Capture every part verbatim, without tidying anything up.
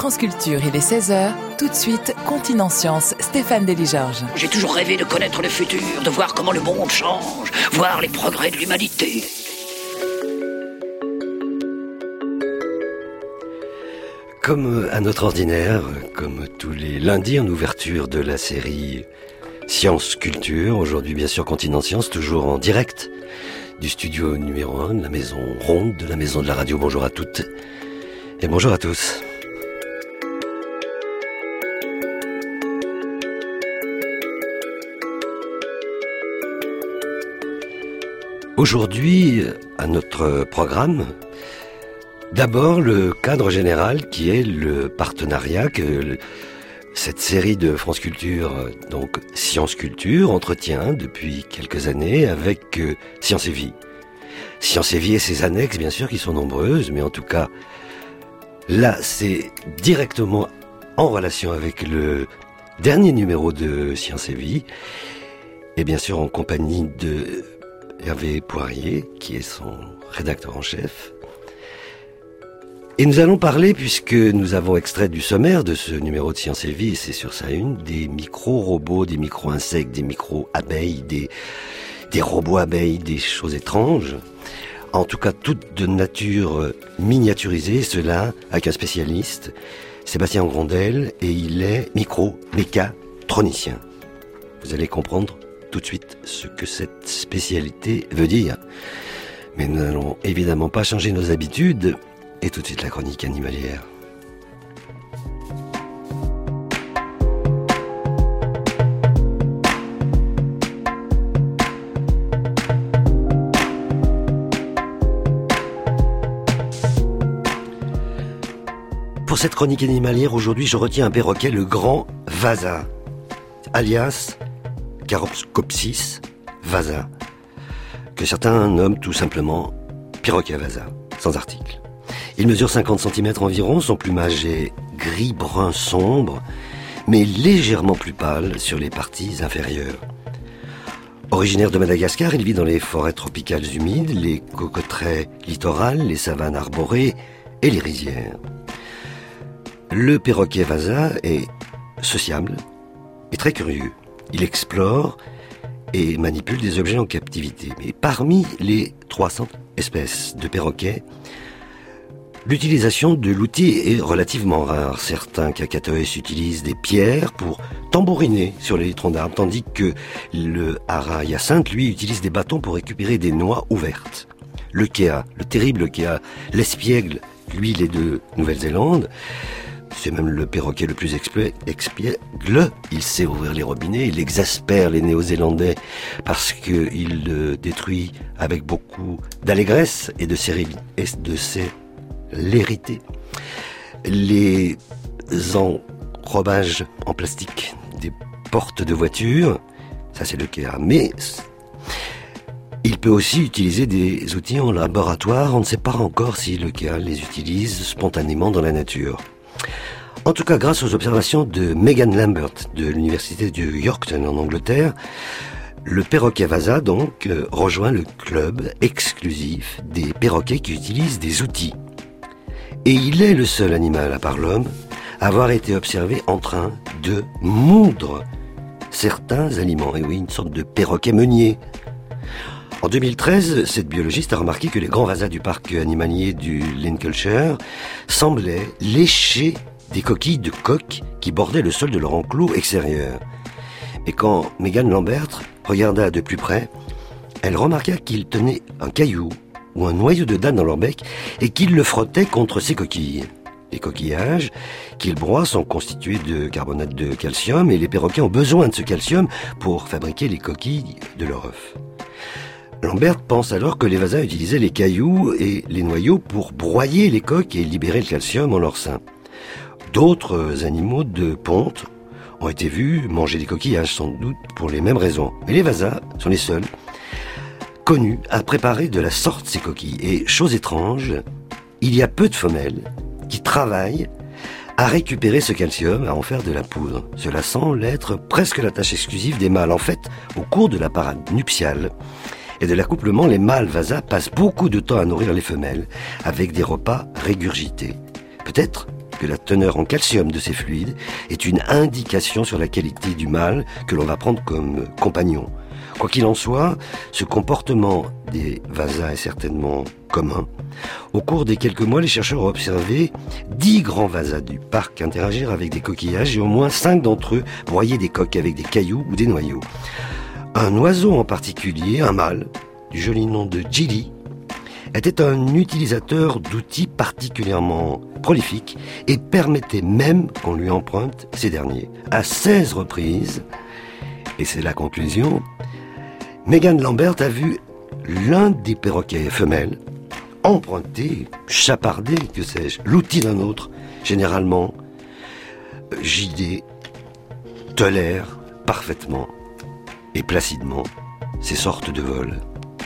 France Culture, il est seize heures. Tout de suite, Continent Science, Stéphane Delis-Georges. J'ai toujours rêvé de connaître le futur, de voir comment le monde change, voir les progrès de l'humanité. Comme à notre ordinaire, comme tous les lundis en ouverture de la série Science Culture, aujourd'hui bien sûr Continent Science, toujours en direct du studio numéro un de la maison ronde, de la maison de la radio. Bonjour à toutes et bonjour à tous. Aujourd'hui, à notre programme, d'abord le cadre général qui est le partenariat que cette série de France Culture, donc Science Culture, entretient depuis quelques années avec Science et Vie. Science et Vie et ses annexes, bien sûr, qui sont nombreuses, mais en tout cas, là, c'est directement en relation avec le dernier numéro de Science et Vie, et bien sûr en compagnie de Hervé Poirier, qui est son rédacteur en chef. Et nous allons parler, puisque nous avons extrait du sommaire de ce numéro de Science et Vie, et c'est sur sa une, des micro-robots, des micro-insectes, des micro-abeilles, des, des robots abeilles, des choses étranges. En tout cas, toutes de nature miniaturisée, cela avec un spécialiste, Sébastien Grondel, et il est micro-mécatronicien. Vous allez comprendre tout de suite ce que cette spécialité veut dire. Mais nous n'allons évidemment pas changer nos habitudes. Et tout de suite la chronique animalière. Pour cette chronique animalière, aujourd'hui, je retiens un perroquet, le grand Vasa, alias Charopscopsis vasa, que certains nomment tout simplement perroquet Vasa, sans article. Il mesure cinquante centimètres environ, son plumage est gris-brun sombre, mais légèrement plus pâle sur les parties inférieures. Originaire de Madagascar, il vit dans les forêts tropicales humides, les cocoteraies littorales, les savanes arborées et les rizières. Le perroquet Vasa est sociable et très curieux. Il explore et manipule des objets en captivité. Mais parmi les trois cents espèces de perroquets, l'utilisation de l'outil est relativement rare. Certains cacatoès utilisent des pierres pour tambouriner sur les troncs d'arbres, tandis que le hara hyacinthe, lui, utilise des bâtons pour récupérer des noix ouvertes. Le kéa, le terrible kéa, l'espiègle, lui, il est de Nouvelle-Zélande. C'est même le perroquet le plus expiègle. Il sait ouvrir les robinets, il exaspère les Néo-Zélandais parce qu'il le détruit avec beaucoup d'allégresse et de célérité. Les enrobages en plastique des portes de voiture, ça c'est le kéa. Mais il peut aussi utiliser des outils en laboratoire. On ne sait pas encore si le kéa les utilise spontanément dans la nature. En tout cas, grâce aux observations de Megan Lambert de l'université de Yorkton en Angleterre, le perroquet Vasa, donc, euh, rejoint le club exclusif des perroquets qui utilisent des outils. Et il est le seul animal, à part l'homme, à avoir été observé en train de moudre certains aliments. Et oui, une sorte de perroquet meunier. En deux mille treize, cette biologiste a remarqué que les grands Vasas du parc animalier du Lincolnshire semblaient lécher des coquilles de coq qui bordaient le sol de leur enclos extérieur. Et quand Megan Lambert regarda de plus près, elle remarqua qu'ils tenaient un caillou ou un noyau de dalle dans leur bec et qu'ils le frottaient contre ces coquilles. Les coquillages qu'ils broient sont constitués de carbonate de calcium et les perroquets ont besoin de ce calcium pour fabriquer les coquilles de leur œuf. Lambert pense alors que les Vasas utilisaient les cailloux et les noyaux pour broyer les coques et libérer le calcium en leur sein. D'autres animaux de ponte ont été vus manger des coquillages, sans doute pour les mêmes raisons. Mais les Vasas sont les seuls connus à préparer de la sorte ces coquilles. Et chose étrange, il y a peu de femelles qui travaillent à récupérer ce calcium, à en faire de la poudre. Cela semble être presque la tâche exclusive des mâles. En fait, au cours de la parade nuptiale et de l'accouplement, les mâles Vasas passent beaucoup de temps à nourrir les femelles avec des repas régurgités. Peut-être que la teneur en calcium de ces fluides est une indication sur la qualité du mâle que l'on va prendre comme compagnon. Quoi qu'il en soit, ce comportement des vasas est certainement commun. Au cours des quelques mois, les chercheurs ont observé dix grands vasas du parc interagir avec des coquillages et au moins cinq d'entre eux broyer des coques avec des cailloux ou des noyaux. Un oiseau en particulier, un mâle, du joli nom de Gili, était un utilisateur d'outils particulièrement prolifiques et permettait même qu'on lui emprunte ces derniers. À seize reprises, et c'est la conclusion, Megan Lambert a vu l'un des perroquets femelles emprunter, chaparder, que sais-je, l'outil d'un autre, généralement J D tolère parfaitement et placidement ces sortes de vols.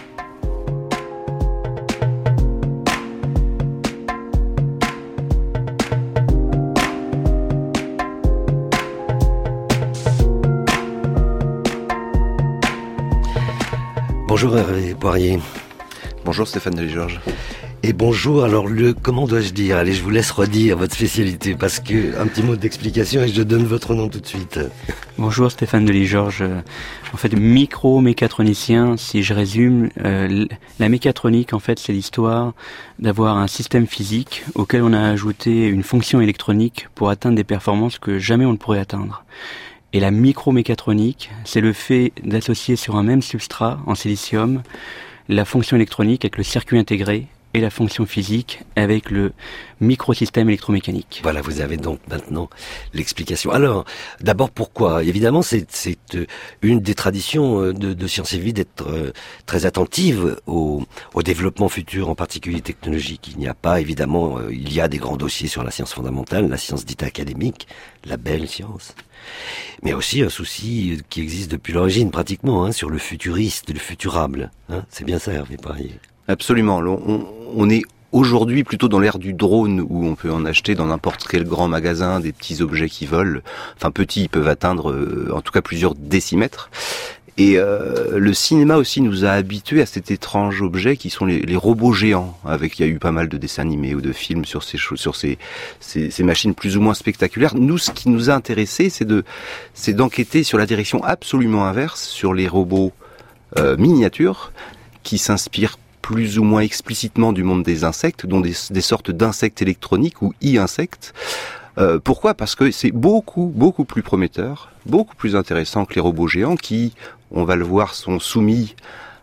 Bonjour Hervé Poirier. Bonjour Stéphane Delis-Georges. Et bonjour, alors le, comment dois-je dire? Allez, je vous laisse redire votre spécialité, parce que, un petit mot d'explication et je donne votre nom tout de suite. Bonjour Stéphane Delis-Georges. En fait, micro-mécatronicien, si je résume, euh, la mécatronique, en fait, c'est l'histoire d'avoir un système physique auquel on a ajouté une fonction électronique pour atteindre des performances que jamais on ne pourrait atteindre. Et la micromécatronique, c'est le fait d'associer sur un même substrat, en silicium, la fonction électronique avec le circuit intégré et la fonction physique avec le microsystème électromécanique. Voilà, vous avez donc maintenant l'explication. Alors, d'abord, pourquoi? Évidemment, c'est, c'est une des traditions de, de Sciences et Vie d'être très attentive au, au développement futur, en particulier technologique. Il n'y a pas, évidemment, il y a des grands dossiers sur la science fondamentale, la science dite académique, la belle science, mais aussi un souci qui existe depuis l'origine, pratiquement, hein, sur le futuriste, le futurable. Hein, c'est bien ça, Hervé Poirier. Absolument. On, on est aujourd'hui plutôt dans l'ère du drone où on peut en acheter dans n'importe quel grand magasin des petits objets qui volent. Enfin, petits, ils peuvent atteindre euh, en tout cas plusieurs décimètres. Et euh, le cinéma aussi nous a habitués à cet étrange objet qui sont les, les robots géants. Avec, il y a eu pas mal de dessins animés ou de films sur ces sur ces, ces, ces machines plus ou moins spectaculaires. Nous, ce qui nous a intéressés, c'est de c'est d'enquêter sur la direction absolument inverse, sur les robots euh, miniatures qui s'inspirent plus ou moins explicitement du monde des insectes, dont des, des sortes d'insectes électroniques ou e-insectes. Euh, pourquoi ? Parce que c'est beaucoup, beaucoup plus prometteur, beaucoup plus intéressant que les robots géants qui, on va le voir, sont soumis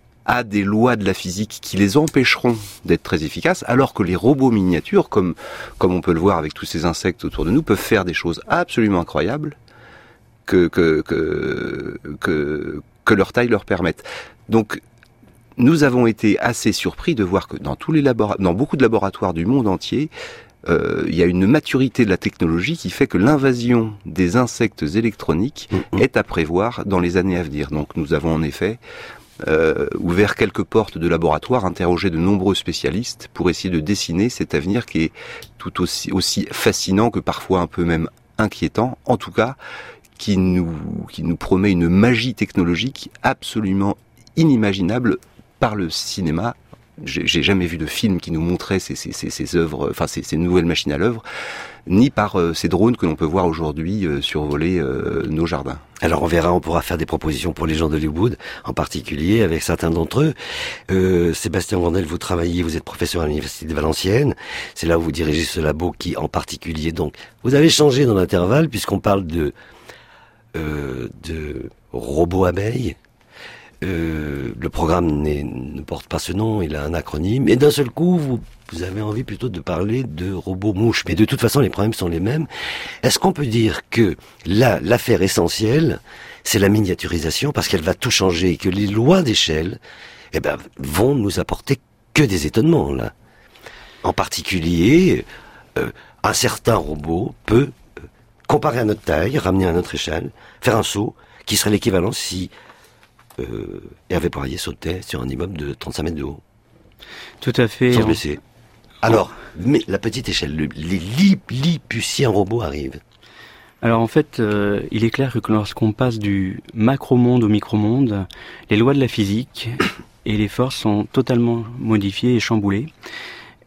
à des lois de la physique qui les empêcheront d'être très efficaces, alors que les robots miniatures, comme, comme on peut le voir avec tous ces insectes autour de nous, peuvent faire des choses absolument incroyables que, que, que, que, que leur taille leur permette. Donc, nous avons été assez surpris de voir que dans tous les labora- dans beaucoup de laboratoires du monde entier, euh, il y a une maturité de la technologie qui fait que l'invasion des insectes électroniques mmh. est à prévoir dans les années à venir. Donc nous avons en effet euh, ouvert quelques portes de laboratoire, interrogé de nombreux spécialistes pour essayer de dessiner cet avenir qui est tout aussi, aussi fascinant que parfois un peu même inquiétant, en tout cas qui nous, qui nous promet une magie technologique absolument inimaginable par le cinéma. J'ai, j'ai jamais vu de film qui nous montrait ces, ces, ces, ces œuvres, enfin ces, ces nouvelles machines à l'œuvre, ni par euh, ces drones que l'on peut voir aujourd'hui euh, survoler euh, nos jardins. Alors on verra, on pourra faire des propositions pour les gens d'Hollywood, en particulier avec certains d'entre eux. Euh, Sébastien Grandel, vous travaillez, vous êtes professeur à l'Université de Valenciennes, c'est là où vous dirigez ce labo qui, en particulier, donc, vous avez changé dans l'intervalle puisqu'on parle de, euh, de robots abeilles. Euh, le programme n'est, ne porte pas ce nom, il a un acronyme, et d'un seul coup, vous, vous avez envie plutôt de parler de robots mouches. Mais de toute façon, les problèmes sont les mêmes. Est-ce qu'on peut dire que là, l'affaire essentielle, c'est la miniaturisation, parce qu'elle va tout changer, et que les lois d'échelle, eh ben, vont nous apporter que des étonnements, là. En particulier, euh, un certain robot peut, euh, comparé à notre taille, ramener à notre échelle, faire un saut, qui serait l'équivalent si Euh, Hervé Poirier sautait sur un immeuble de trente-cinq mètres de haut. Tout à fait. Sans se blesser. Alors, mais la petite échelle, le, les lilliputiens robots arrivent. Alors en fait, euh, il est clair que lorsqu'on passe du macro-monde au micro-monde, les lois de la physique et les forces sont totalement modifiées et chamboulées.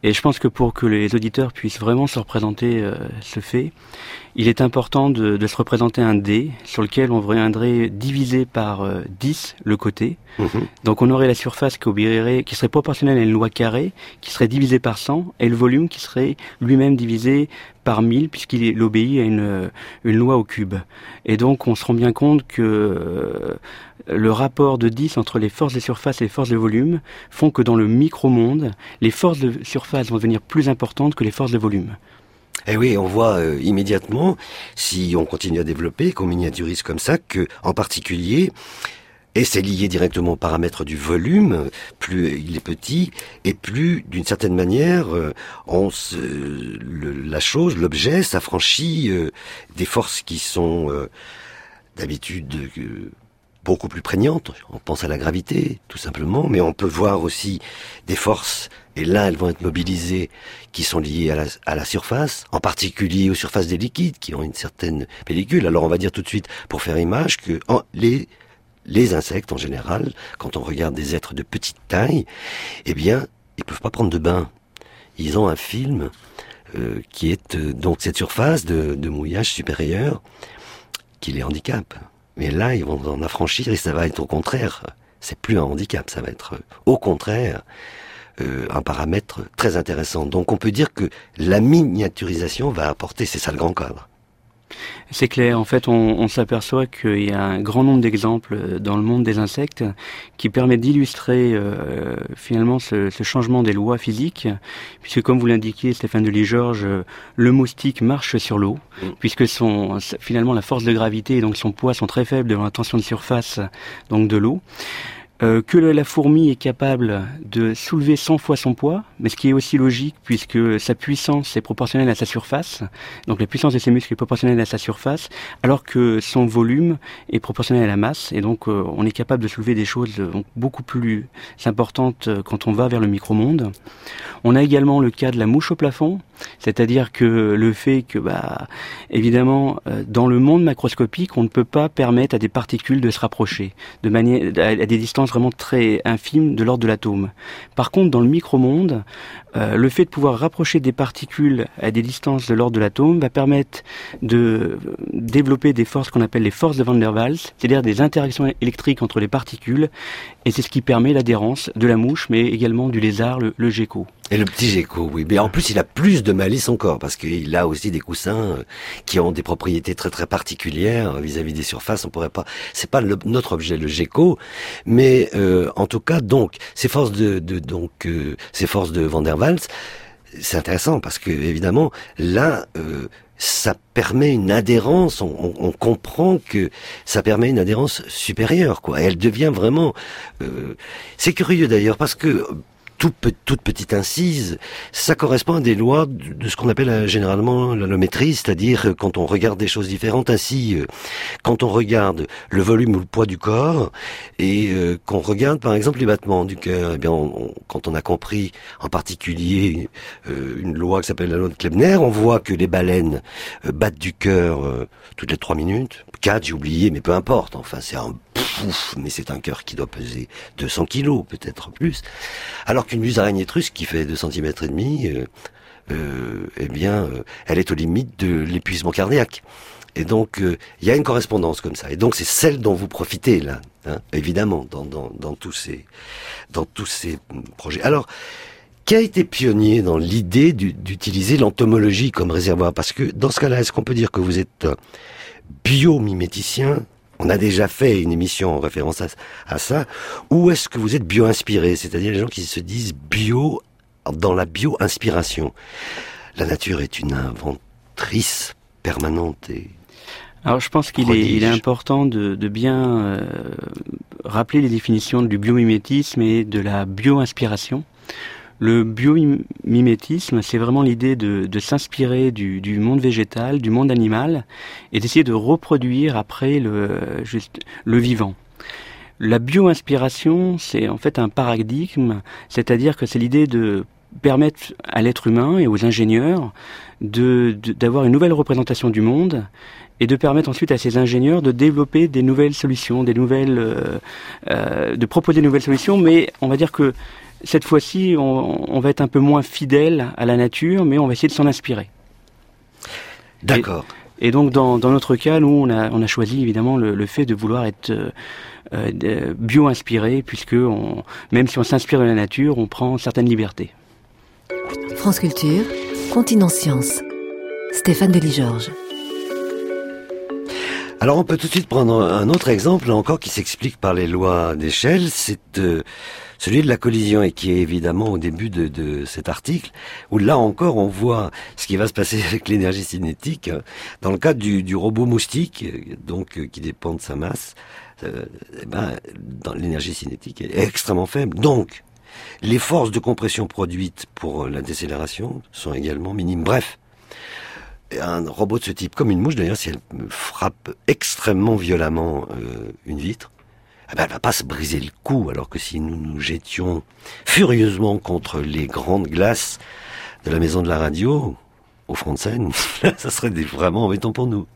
Et je pense que pour que les auditeurs puissent vraiment se représenter euh, ce fait, il est important de, de se représenter un dé sur lequel on viendrait diviser par euh, dix le côté. Mmh. Donc on aurait la surface qui, obéirait, qui serait proportionnelle à une loi carrée, qui serait divisée par cent, et le volume qui serait lui-même divisé par mille, puisqu'il obéit à une, une loi au cube. Et donc on se rend bien compte que euh, le rapport de dix entre les forces de surface et les forces de volume font que dans le micro-monde, les forces de surface vont devenir plus importantes que les forces de volume. Eh oui, on voit euh, immédiatement, si on continue à développer, qu'on miniaturise comme ça, que, en particulier, et c'est lié directement aux paramètres du volume, plus il est petit, et plus, d'une certaine manière, euh, on se, le, la chose, l'objet, s'affranchit euh, des forces qui sont euh, d'habitude euh, beaucoup plus prégnantes. On pense à la gravité, tout simplement, mais on peut voir aussi des forces, et là elles vont être mobilisées, qui sont liées à la, à la surface, en particulier aux surfaces des liquides, qui ont une certaine pellicule. Alors on va dire tout de suite, pour faire image, que en, les, les insectes en général, quand on regarde des êtres de petite taille, eh bien, ils peuvent pas prendre de bain. Ils ont un film euh, qui est euh, donc cette surface de, de mouillage supérieur qui les handicape. Mais là, ils vont en affranchir et ça va être au contraire. C'est plus un handicap, ça va être au contraire euh, un paramètre très intéressant. Donc on peut dire que la miniaturisation va apporter, c'est ça le grand cadre. C'est clair, en fait on, on s'aperçoit qu'il y a un grand nombre d'exemples dans le monde des insectes qui permettent d'illustrer euh, finalement ce, ce changement des lois physiques, puisque comme vous l'indiquiez Stéphane Delis-Georges, le moustique marche sur l'eau, mmh. puisque son, finalement la force de gravité et donc son poids sont très faibles devant la tension de surface donc de l'eau. Euh, que la fourmi est capable de soulever cent fois son poids, mais ce qui est aussi logique puisque sa puissance est proportionnelle à sa surface, donc la puissance de ses muscles est proportionnelle à sa surface, alors que son volume est proportionnel à la masse, et donc euh, on est capable de soulever des choses donc, beaucoup plus importantes quand on va vers le micro-monde. On a également le cas de la mouche au plafond, c'est-à-dire que le fait que, bah, évidemment, euh, dans le monde macroscopique, on ne peut pas permettre à des particules de se rapprocher, de manière, à, à des distances vraiment très infimes de l'ordre de l'atome. Par contre, dans le micro-monde, euh, le fait de pouvoir rapprocher des particules à des distances de l'ordre de l'atome va permettre de développer des forces qu'on appelle les forces de Van der Waals, c'est-à-dire des interactions électriques entre les particules, et c'est ce qui permet l'adhérence de la mouche, mais également du lézard, le, le gecko. Et le petit gecko, oui. Mais en plus, il a plus de malice encore, parce qu'il a aussi des coussins qui ont des propriétés très très particulières vis-à-vis des surfaces. On pourrait pas, c'est pas le, notre objet, le gecko, mais euh, en tout cas, donc ces forces de, de donc euh, ces forces de Van der Waals, c'est intéressant parce que évidemment là. Euh, ça permet une adhérence, on, on, on comprend que ça permet une adhérence supérieure, quoi. Et elle devient vraiment... Euh, c'est curieux d'ailleurs, parce que toute, toute petite incise, ça correspond à des lois de, de ce qu'on appelle euh, généralement l'holométrie, c'est-à-dire euh, quand on regarde des choses différentes. Ainsi, euh, quand on regarde le volume ou le poids du corps, et euh, qu'on regarde par exemple les battements du cœur, eh bien, on, on, quand on a compris en particulier euh, une loi qui s'appelle la loi de Klebner, on voit que les baleines euh, battent du cœur euh, toutes les trois minutes. Quatre, j'ai oublié, mais peu importe. Enfin, c'est un pouf, mais c'est un cœur qui doit peser deux cents kilos, peut-être plus. Alors qu'une musaraigne étrusque qui fait deux centimètres et demi, euh, euh, eh bien, euh, elle est aux limites de l'épuisement cardiaque. Et donc, il euh, y a une correspondance comme ça. Et donc, c'est celle dont vous profitez là, hein, évidemment, dans, dans, dans tous ces, dans tous ces projets. Alors, qui a été pionnier dans l'idée d'utiliser l'entomologie comme réservoir? Parce que dans ce cas-là, est-ce qu'on peut dire que vous êtes euh, biomiméticien? On a déjà fait une émission en référence à, à ça. Ou est-ce que vous êtes bio-inspiré? C'est-à-dire les gens qui se disent bio dans la bio-inspiration. La nature est une inventrice permanente et... Alors je pense qu'il est, il est important de, de bien euh, rappeler les définitions du biomimétisme et de la bio-inspiration. Le biomimétisme, c'est vraiment l'idée de, de s'inspirer du, du monde végétal, du monde animal, et d'essayer de reproduire après le, juste, le vivant. La bio-inspiration, c'est en fait un paradigme, c'est-à-dire que c'est l'idée de permettre à l'être humain et aux ingénieurs de, de, d'avoir une nouvelle représentation du monde, et de permettre ensuite à ces ingénieurs de développer des nouvelles solutions, des nouvelles, euh, euh, de proposer de nouvelles solutions, mais on va dire que cette fois-ci, on, on va être un peu moins fidèle à la nature, mais on va essayer de s'en inspirer. D'accord. Et, et donc, dans, dans notre cas, nous, on a, on a choisi évidemment le, le fait de vouloir être euh, euh, bio-inspiré, puisque on, même si on s'inspire de la nature, on prend certaines libertés. France Culture, Continent Science. Stéphane Delis-Georges. Alors on peut tout de suite prendre un autre exemple, là encore, qui s'explique par les lois d'échelle, c'est euh, celui de la collision, et qui est évidemment au début de, de cet article, où là encore on voit ce qui va se passer avec l'énergie cinétique, hein, dans le cadre du, du robot moustique, donc euh, qui dépend de sa masse, euh, eh ben, dans l'énergie cinétique est extrêmement faible. Donc, les forces de compression produites pour la décélération sont également minimes. Bref, un robot de ce type, comme une mouche d'ailleurs, si elle frappe extrêmement violemment euh, une vitre, eh ben, elle va pas se briser le cou, alors que si nous nous jetions furieusement contre les grandes glaces de la maison de la radio, au front de scène, ça serait des, vraiment embêtant pour nous.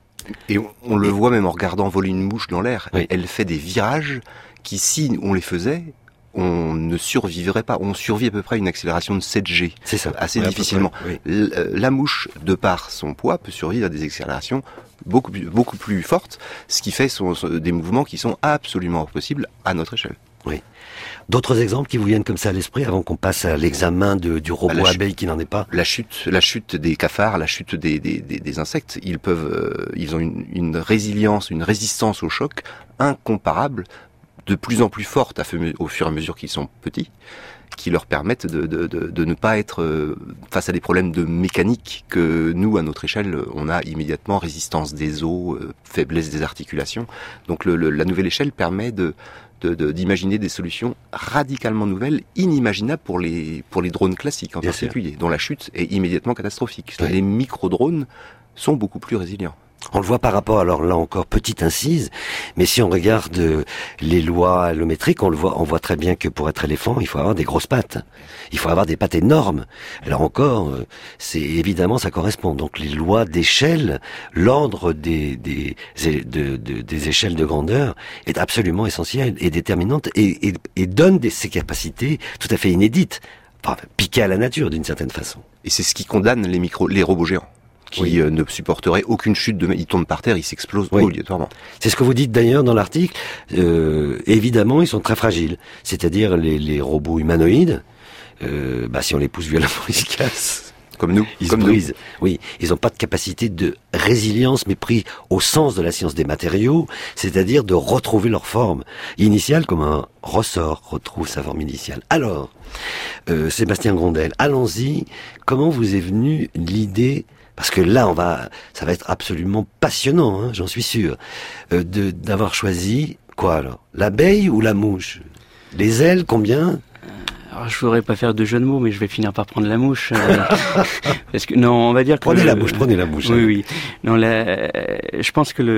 Et on, on le voit même en regardant voler une mouche dans l'air. Oui. Elle fait des virages qui, si on les faisait, on ne survivrait pas. On survit à peu près à une accélération de sept G. C'est ça. Assez ouais, difficilement. Près, oui. L- la mouche, de par son poids, peut survivre à des accélérations beaucoup plus, beaucoup plus fortes, ce qui fait son, son, des mouvements qui sont absolument impossibles à notre échelle. Oui. D'autres exemples qui vous viennent comme ça à l'esprit avant qu'on passe à l'examen de, du robot bah, abeille qui n'en est pas? La chute, la chute des cafards, la chute des, des, des, des insectes, ils peuvent, euh, ils ont une, une résilience, une résistance au choc incomparable, de plus en plus forte à, au fur et à mesure qu'ils sont petits, qui leur permettent de, de, de, de ne pas être euh, face à des problèmes de mécanique que nous, à notre échelle, on a immédiatement résistance des os, euh, faiblesse des articulations. Donc le, le, la nouvelle échelle permet de, de, de, d'imaginer des solutions radicalement nouvelles, inimaginables pour les, pour les drones classiques en Bien particulier, sûr. Dont la chute est immédiatement catastrophique. Oui. Les micro-drones sont beaucoup plus résilients. On le voit par rapport, alors là encore, petite incise, mais si on regarde euh, les lois allométriques, on le voit, on voit très bien que pour être éléphant, il faut avoir des grosses pattes. Il faut avoir des pattes énormes. Alors encore, euh, c'est évidemment, ça correspond. Donc les lois d'échelle, l'ordre des, des, de, de, des échelles de grandeur est absolument essentiel et déterminante et, et, et donne des, ces capacités tout à fait inédites, enfin, piquées à la nature d'une certaine façon. Et c'est ce qui condamne les micro, les robots géants. Qui oui. euh, ne supporterait aucune chute de, il tombe par terre, il s'explose oui. obligatoirement. C'est ce que vous dites d'ailleurs dans l'article. Euh, évidemment, ils sont très fragiles. C'est-à-dire les, les robots humanoïdes, euh, bah, si on les pousse violemment, ils se cassent. Comme nous. Ils comme se brisent. Nous. Oui. Ils n'ont pas de capacité de résilience, mais pris au sens de la science des matériaux, c'est-à-dire de retrouver leur forme initiale, comme un ressort retrouve sa forme initiale. Alors, euh, Sébastien Grondel, allons-y. Comment vous est venue l'idée? Parce que là, on va, ça va être absolument passionnant, hein, j'en suis sûr, euh, de, d'avoir choisi, quoi alors? L'abeille ou la mouche? Les ailes, combien? Alors, je voudrais pas faire de jeu de mots, mais je vais finir par prendre la mouche. Euh, parce que, non, on va dire que... Prenez le, la mouche, prenez la mouche. Oui, hein. oui. Non, la, je pense que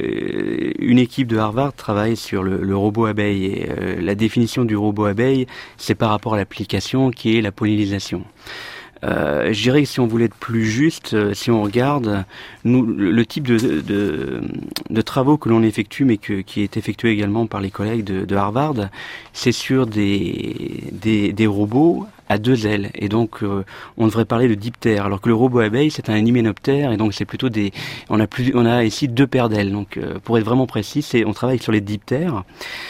le, une équipe de Harvard travaille sur le, le robot abeille. Et euh, la définition du robot abeille, c'est par rapport à l'application qui est la pollinisation. Euh, je dirais que si on voulait être plus juste, euh, si on regarde nous, le, le type de, de, de travaux que l'on effectue, mais que, qui est effectué également par les collègues de, de Harvard, c'est sur des, des, des robots à deux ailes. Et donc, euh, on devrait parler de diptères, alors que le robot abeille, c'est un hyménoptère, et donc c'est plutôt des... On a, plus, on a ici deux paires d'ailes. Donc, euh, pour être vraiment précis, c'est, on travaille sur les diptères.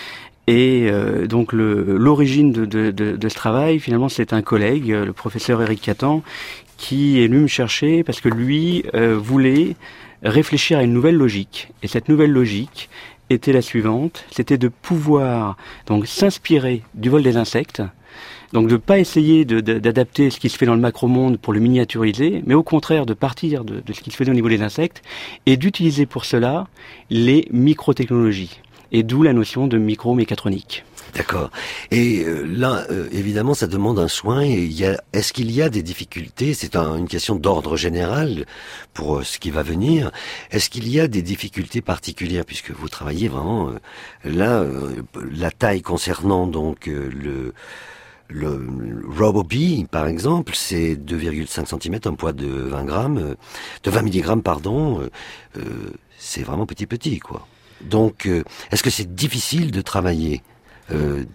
Et euh, donc le, l'origine de, de, de, de ce travail, finalement, c'est un collègue, le professeur Éric Catan, qui est venu me chercher parce que lui euh, voulait réfléchir à une nouvelle logique. Et cette nouvelle logique était la suivante, c'était de pouvoir donc s'inspirer du vol des insectes, donc de ne pas essayer de, de, d'adapter ce qui se fait dans le macro-monde pour le miniaturiser, mais au contraire de partir de, de ce qui se fait au niveau des insectes et d'utiliser pour cela les microtechnologies. Et d'où la notion de micro-mécatronique. D'accord. Et euh, là, euh, évidemment, ça demande un soin. Et il y a, est-ce qu'il y a des difficultés? C'est un, une question d'ordre général pour euh, ce qui va venir. Est-ce qu'il y a des difficultés particulières puisque vous travaillez vraiment euh, là, euh, la taille concernant donc euh, le le, le RoboBee, par exemple, c'est deux virgule cinq centimètres, un poids de vingt grammes, euh, de vingt milligrammes, pardon. Euh, euh, c'est vraiment petit petit, quoi. Donc, euh, est-ce que c'est difficile de travailler euh,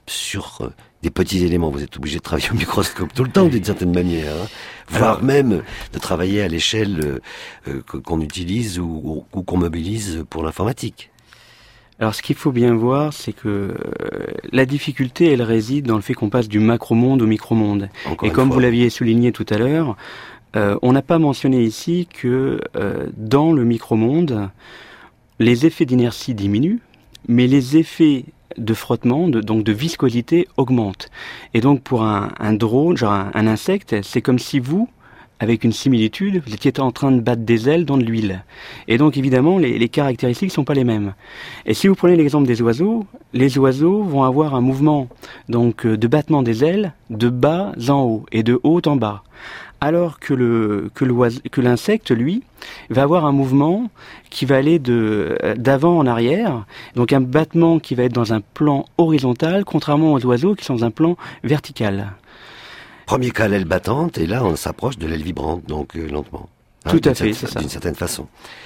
sur euh, des petits éléments. Vous êtes obligé de travailler au microscope tout le temps, d'une certaine manière, hein. Voire Alors, même de travailler à l'échelle euh, qu'on utilise ou, ou qu'on mobilise pour l'informatique. Alors ce qu'il faut bien voir, c'est que euh, la difficulté, elle réside dans le fait qu'on passe du macromonde au micromonde. Encore Et comme fois. Vous l'aviez souligné tout à l'heure, euh, on n'a pas mentionné ici que euh, dans le micromonde, les effets d'inertie diminuent, mais les effets de frottement, de, donc de viscosité, augmentent. Et donc pour un, un drone, genre un, un insecte, c'est comme si vous, avec une similitude, vous étiez en train de battre des ailes dans de l'huile. Et donc évidemment, les, les caractéristiques ne sont pas les mêmes. Et si vous prenez l'exemple des oiseaux, les oiseaux vont avoir un mouvement donc de battement des ailes de bas en haut et de haut en bas. Alors que le que l'oise, que l'insecte, lui, va avoir un mouvement qui va aller de d'avant en arrière, donc un battement qui va être dans un plan horizontal, contrairement aux oiseaux qui sont dans un plan vertical. Premier cas, l'aile battante, et là on s'approche de l'aile vibrante, donc euh, lentement. Hein, Tout à fait, c'est ça. D'une certaine façon.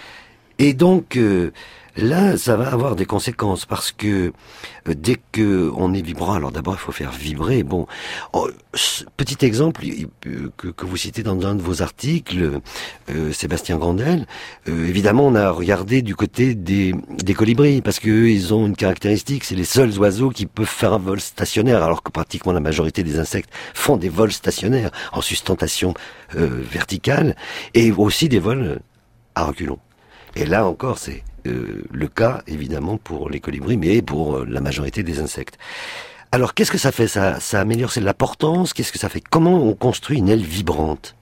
Et donc euh, là, ça va avoir des conséquences parce que euh, dès que on est vibrant, alors d'abord il faut faire vibrer. Bon, oh, petit exemple euh, que, que vous citez dans un de vos articles, euh, Sébastien Grandel. Euh, évidemment, on a regardé du côté des, des colibris parce que eux, ils ont une caractéristique, c'est les seuls oiseaux qui peuvent faire un vol stationnaire, alors que pratiquement la majorité des insectes font des vols stationnaires en sustentation euh, verticale et aussi des vols à reculons. Et là encore, c'est euh, le cas, évidemment, pour les colibris, mais pour euh, la majorité des insectes. Alors, qu'est-ce que ça fait? Ça, ça améliore c'est la portance? Qu'est-ce que ça fait? Comment on construit une aile vibrante?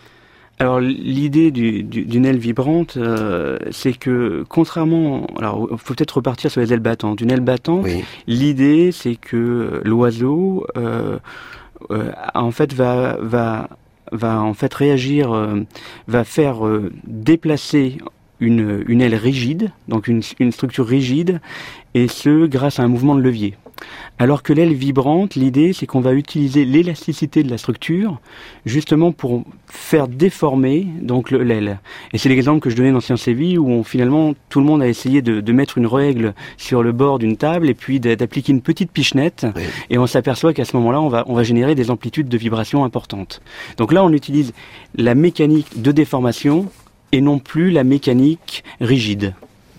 Alors, l'idée du, du, d'une aile vibrante, euh, c'est que, contrairement... Alors, il faut peut-être repartir sur les ailes battantes. Une aile battante, oui. L'idée, c'est que l'oiseau, euh, euh, en fait, va... va va en fait réagir, euh, va faire euh, déplacer une, une aile rigide, donc une, une structure rigide, et ce, grâce à un mouvement de levier. Alors que l'aile vibrante, l'idée, c'est qu'on va utiliser l'élasticité de la structure, justement pour faire déformer donc le, l'aile. Et c'est l'exemple que je donnais dans Science et Vie, où on, finalement, tout le monde a essayé de, de mettre une règle sur le bord d'une table, et puis d'appliquer une petite pichenette, oui. Et on s'aperçoit qu'à ce moment-là, on va, on va générer des amplitudes de vibration importantes. Donc là, on utilise la mécanique de déformation, et non plus la mécanique rigide.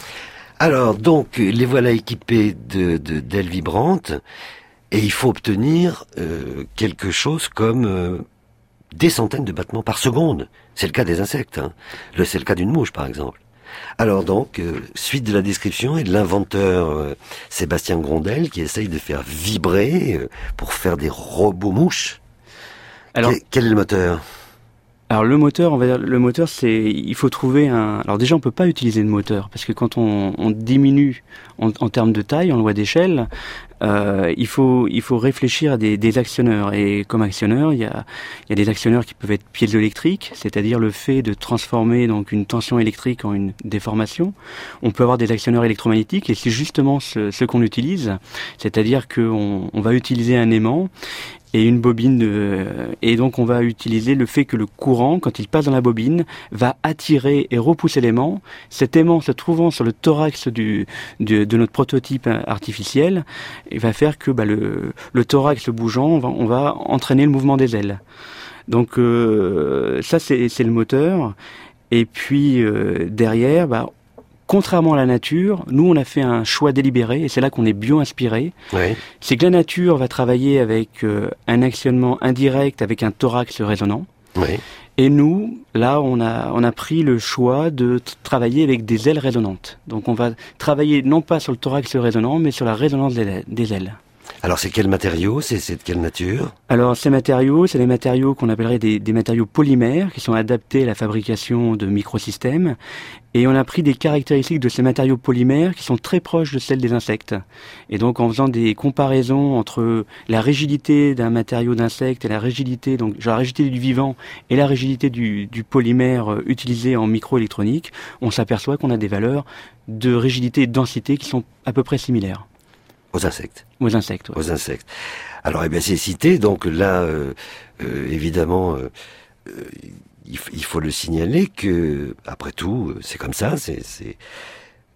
Alors, donc, les voilà équipés de, de, d'ailes vibrantes, et il faut obtenir euh, quelque chose comme euh, des centaines de battements par seconde. C'est le cas des insectes, hein. Le, c'est le cas d'une mouche, par exemple. Alors donc, euh, suite de la description et de l'inventeur euh, Sébastien Grondel, qui essaye de faire vibrer euh, pour faire des robots mouches. Alors, quel, quel est le moteur ? Alors le moteur, on va dire, le moteur, c'est, il faut trouver un. Alors déjà, on peut pas utiliser de moteur parce que quand on, on diminue en, en termes de taille, en loi d'échelle, euh, il faut, il faut réfléchir à des, des actionneurs. Et comme actionneur, il y a, il y a des actionneurs qui peuvent être piézoélectriques, c'est-à-dire le fait de transformer donc une tension électrique en une déformation. On peut avoir des actionneurs électromagnétiques et c'est justement ce, ce qu'on utilise, c'est-à-dire qu'on on va utiliser un aimant et une bobine de, et donc on va utiliser le fait que le courant, quand il passe dans la bobine, va attirer et repousser l'aimant. Cet aimant se trouvant sur le thorax du, du de notre prototype artificiel, il va faire que bah, le, le thorax bougeant, on va, on va entraîner le mouvement des ailes. Donc euh, ça c'est, c'est le moteur. Et puis euh, derrière, bah, contrairement à la nature, nous on a fait un choix délibéré, et c'est là qu'on est bio-inspiré. Oui. C'est que la nature va travailler avec euh, un actionnement indirect avec un thorax résonant. Oui. Et nous, là, on a on a pris le choix de t- travailler avec des ailes résonantes. Donc on va travailler non pas sur le thorax résonant, mais sur la résonance des, des ailes. Alors c'est quel matériau? C'est, c'est de quelle nature? Alors ces matériaux, c'est des matériaux qu'on appellerait des, des matériaux polymères qui sont adaptés à la fabrication de microsystèmes. Et on a pris des caractéristiques de ces matériaux polymères qui sont très proches de celles des insectes. Et donc en faisant des comparaisons entre la rigidité d'un matériau d'insecte et la rigidité, donc genre la rigidité du vivant et la rigidité du, du polymère euh, utilisé en microélectronique, on s'aperçoit qu'on a des valeurs de rigidité et de densité qui sont à peu près similaires. Aux insectes. Aux insectes, ouais. Aux insectes. Alors, eh bien, c'est cité. Donc là, euh, euh, évidemment, euh, euh, il, f- il faut le signaler que, après tout, c'est comme ça. C'est, c'est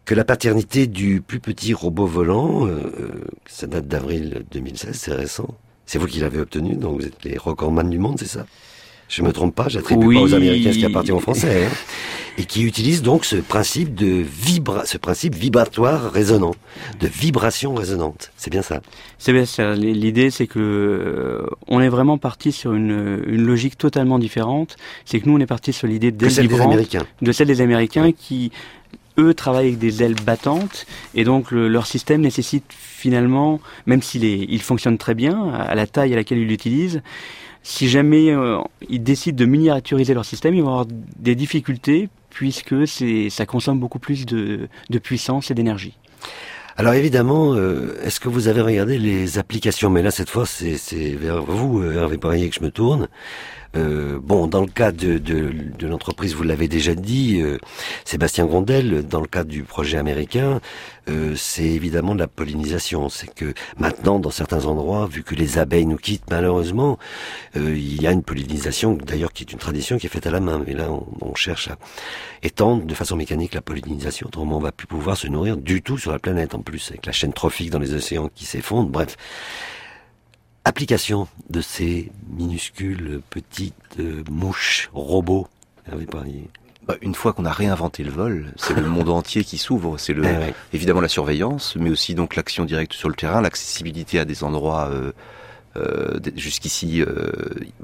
que la paternité du plus petit robot volant, euh, ça date d'avril deux mille seize, c'est récent. C'est vous qui l'avez obtenu, donc vous êtes les recordman du monde, c'est ça? Je me trompe pas, j'attribue oui. pas aux Américains ce qui appartient aux Français, hein. Et qui utilise donc ce principe de vibra, ce principe vibratoire résonant, de vibration résonante. C'est bien ça. C'est bien ça. L'idée, c'est que euh, on est vraiment parti sur une, une logique totalement différente. C'est que nous, on est parti sur l'idée d'ailes celle des vibrantes, Américains. de celle des Américains, oui. qui eux travaillent avec des ailes battantes, et donc le, leur système nécessite finalement, même s'il est, il fonctionne très bien à la taille à laquelle ils l'utilisent. Si jamais euh, ils décident de miniaturiser leur système, ils vont avoir des difficultés puisque c'est, ça consomme beaucoup plus de, de puissance et d'énergie. Alors évidemment, euh, est-ce que vous avez regardé les applications? Mais là, cette fois, c'est, c'est vers vous, Hervé Poirier, que je me tourne. Euh, bon, dans le cas de, de, de l'entreprise, vous l'avez déjà dit, euh, Sébastien Grondel, dans le cadre du projet américain, euh, c'est évidemment de la pollinisation. C'est que maintenant, dans certains endroits, vu que les abeilles nous quittent malheureusement, euh, il y a une pollinisation, d'ailleurs, qui est une tradition qui est faite à la main. Mais là, on, on cherche à étendre de façon mécanique la pollinisation. Autrement, on va plus pouvoir se nourrir du tout sur la planète, en plus, avec la chaîne trophique dans les océans qui s'effondre. Bref. Application de ces minuscules petites euh, mouches robots. Hervé Poirier. Bah, une fois qu'on a réinventé le vol, c'est le monde entier qui s'ouvre. C'est le, eh ouais. évidemment la surveillance, mais aussi donc l'action directe sur le terrain, l'accessibilité à des endroits euh, euh, jusqu'ici euh,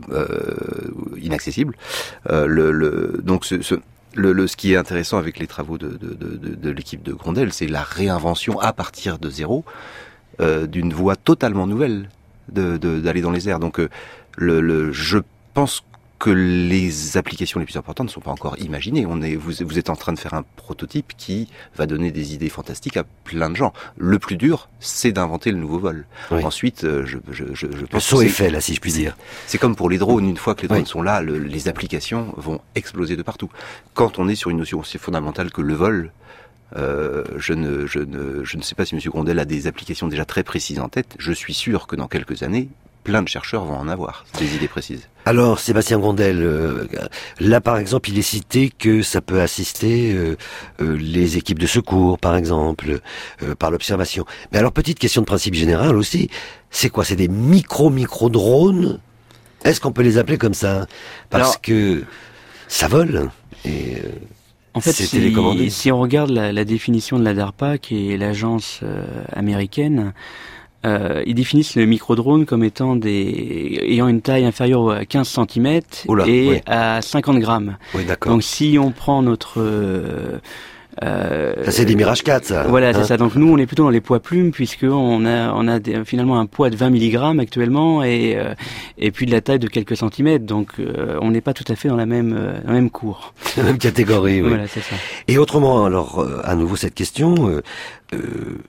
euh, inaccessibles. Euh, le, le, donc ce, ce Le, le, ce qui est intéressant avec les travaux de, de, de, de, de l'équipe de Grondel, c'est la réinvention à partir de zéro euh, d'une voie totalement nouvelle de, de, d'aller dans les airs. Donc, euh, le, le, je pense que les applications les plus importantes ne sont pas encore imaginées. On est, vous, vous êtes en train de faire un prototype qui va donner des idées fantastiques à plein de gens. Le plus dur, c'est d'inventer le nouveau vol. Oui. Ensuite, je, je, je, je pense le saut est fait, là, si je puis dire. C'est comme pour les drones. Une fois que les drones oui. sont là, le, les applications vont exploser de partout. Quand on est sur une notion aussi fondamentale que le vol, euh, je ne, je ne, je ne sais pas si M. Grondel a des applications déjà très précises en tête. Je suis sûr que dans quelques années, plein de chercheurs vont en avoir des idées précises. Alors, Sébastien Grondel, euh, là par exemple, il est cité que ça peut assister euh, euh, les équipes de secours, par exemple, euh, par l'observation. Mais alors, petite question de principe général aussi, c'est quoi? C'est des micro-micro-drones? Est-ce qu'on peut les appeler comme ça? Parce alors, que ça vole et euh, en fait, c'est si, télécommandé. Si on regarde la, la définition de la DARPA, qui est l'agence euh, américaine, Euh, ils définissent le micro-drone comme étant des ayant une taille inférieure à quinze centimètres Oula, et oui. à cinquante grammes. Oui, d'accord. Donc si on prend notre... Euh, euh, ça c'est des Mirage quatre, ça. Voilà, hein c'est ça. Donc nous, on est plutôt dans les poids plumes, puisqu'on a, on a des, finalement un poids de vingt milligrammes actuellement et, euh, et puis de la taille de quelques centimètres. Donc euh, on n'est pas tout à fait dans la même, euh, dans la même cour. La même catégorie, oui. Voilà, c'est ça. Et autrement, alors, euh, à nouveau cette question... Euh, euh,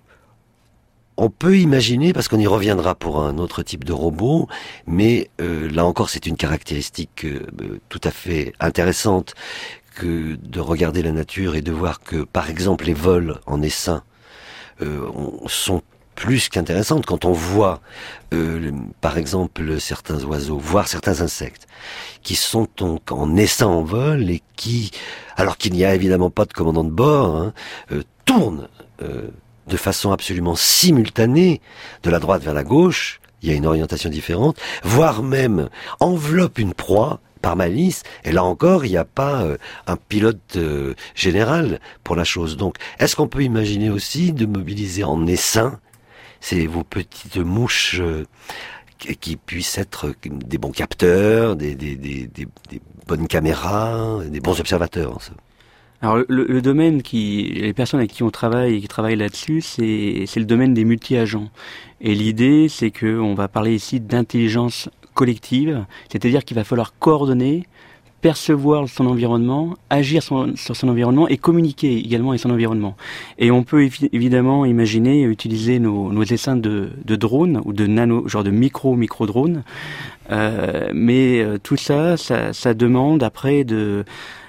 on peut imaginer, parce qu'on y reviendra pour un autre type de robot, mais euh, là encore c'est une caractéristique euh, tout à fait intéressante que de regarder la nature et de voir que par exemple les vols en essaim euh, sont plus qu'intéressantes quand on voit euh, par exemple certains oiseaux, voire certains insectes qui sont donc en essaim en vol et qui, alors qu'il n'y a évidemment pas de commandant de bord, hein, euh, tournent euh, de façon absolument simultanée, de la droite vers la gauche, il y a une orientation différente, voire même enveloppe une proie par malice, et là encore, il n'y a pas euh, un pilote euh, général pour la chose. Donc, est-ce qu'on peut imaginer aussi de mobiliser en essaim ces vos petites mouches euh, qui, qui puissent être des bons capteurs, des, des, des, des, des bonnes caméras, des bons observateurs en somme. Alors le, le domaine qui, les personnes avec qui on travaille et qui travaillent là-dessus, c'est, c'est le domaine des multi-agents. Et l'idée, c'est que on va parler ici d'intelligence collective, c'est-à-dire qu'il va falloir coordonner, percevoir son environnement, agir son, sur son environnement et communiquer également avec son environnement. Et on peut évi- évidemment imaginer utiliser nos, nos essaims de, de drones ou de nano, genre de micro-micro-drones, euh, mais euh, tout ça, ça, ça demande après de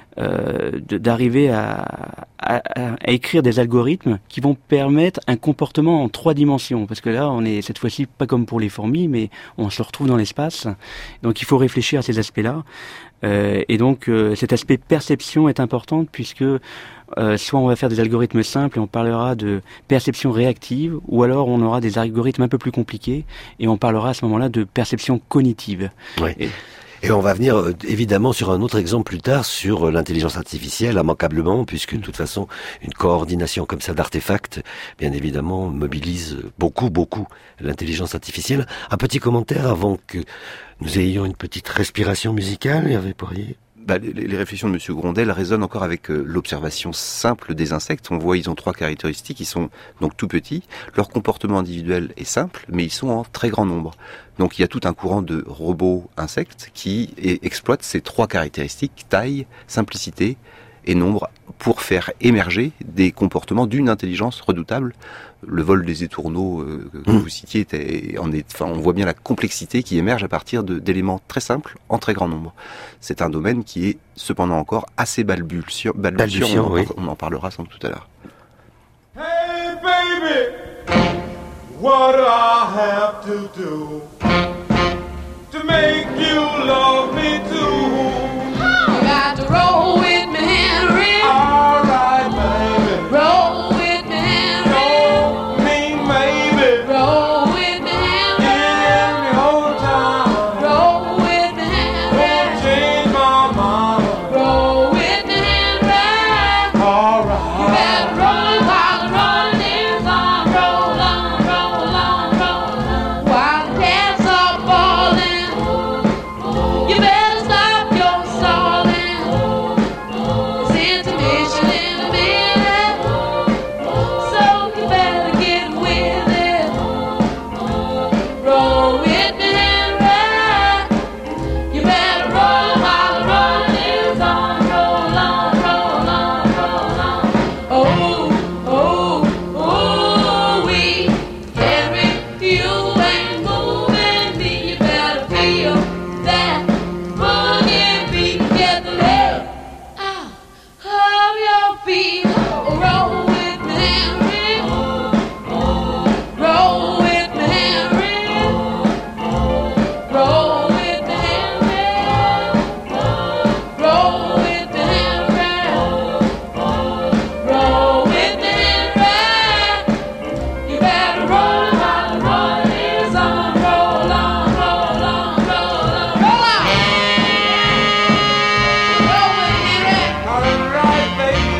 euh, de, d'arriver à, à, à écrire des algorithmes qui vont permettre un comportement en trois dimensions. Parce que là, on est cette fois-ci pas comme pour les fourmis, mais on se retrouve dans l'espace. Donc il faut réfléchir à ces aspects-là. Euh, et donc euh, cet aspect perception est important puisque euh, soit on va faire des algorithmes simples et on parlera de perception réactive, ou alors on aura des algorithmes un peu plus compliqués et on parlera à ce moment-là de perception cognitive. Oui. Et... Et on va venir euh, évidemment sur un autre exemple plus tard sur euh, l'intelligence artificielle, immanquablement, puisque de toute façon une coordination comme ça d'artefacts, bien évidemment, mobilise beaucoup, beaucoup l'intelligence artificielle. Un petit commentaire avant que nous ayons une petite respiration musicale, Hervé Poirier. Bah, les, les réflexions de Monsieur Grondel résonnent encore avec euh, l'observation simple des insectes. On voit, ils ont trois caractéristiques. Ils sont donc tout petits. Leur comportement individuel est simple, mais ils sont en très grand nombre. Donc il y a tout un courant de robots insectes qui est, exploitent ces trois caractéristiques, taille, simplicité et nombre, pour faire émerger des comportements d'une intelligence redoutable. Le vol des étourneaux euh, que mmh. vous citiez, était, en est, enfin, on voit bien la complexité qui émerge à partir de, d'éléments très simples en très grand nombre. C'est un domaine qui est cependant encore assez balbutiant. balbutiant on, en, oui. on en parlera sans doute tout à l'heure. Hey baby, what do I have to do to make you love me too? You got to roll with me, Henry. All right, baby. Roll with me, Henry. Don't mean maybe. Roll with me, Henry. In the whole time. Roll with me, Henry. Won't change my mind. Roll with me, Henry. All right. You better roll while the rolling is on. Roll on, roll on, roll on. While the cats are falling, you better stop your stalling. 'Cause it's a mission in a minute, so you better get with it. Roll with me, Henry. You better roll while the rolling is on. Roll on, roll on, roll on. Oh, oh, oh, we, Henry, you ain't moving me. You better feel that boogie beat. Get the leg out of your feet. Roll with me, Henry. Roll with me, Henry. Roll with me, Henry. Roll with me, Henry. Roll with me, Henry. You better roll while the rolling is on. Roll on, roll on, roll on, roll on. Roll with me, Henry. All right, baby.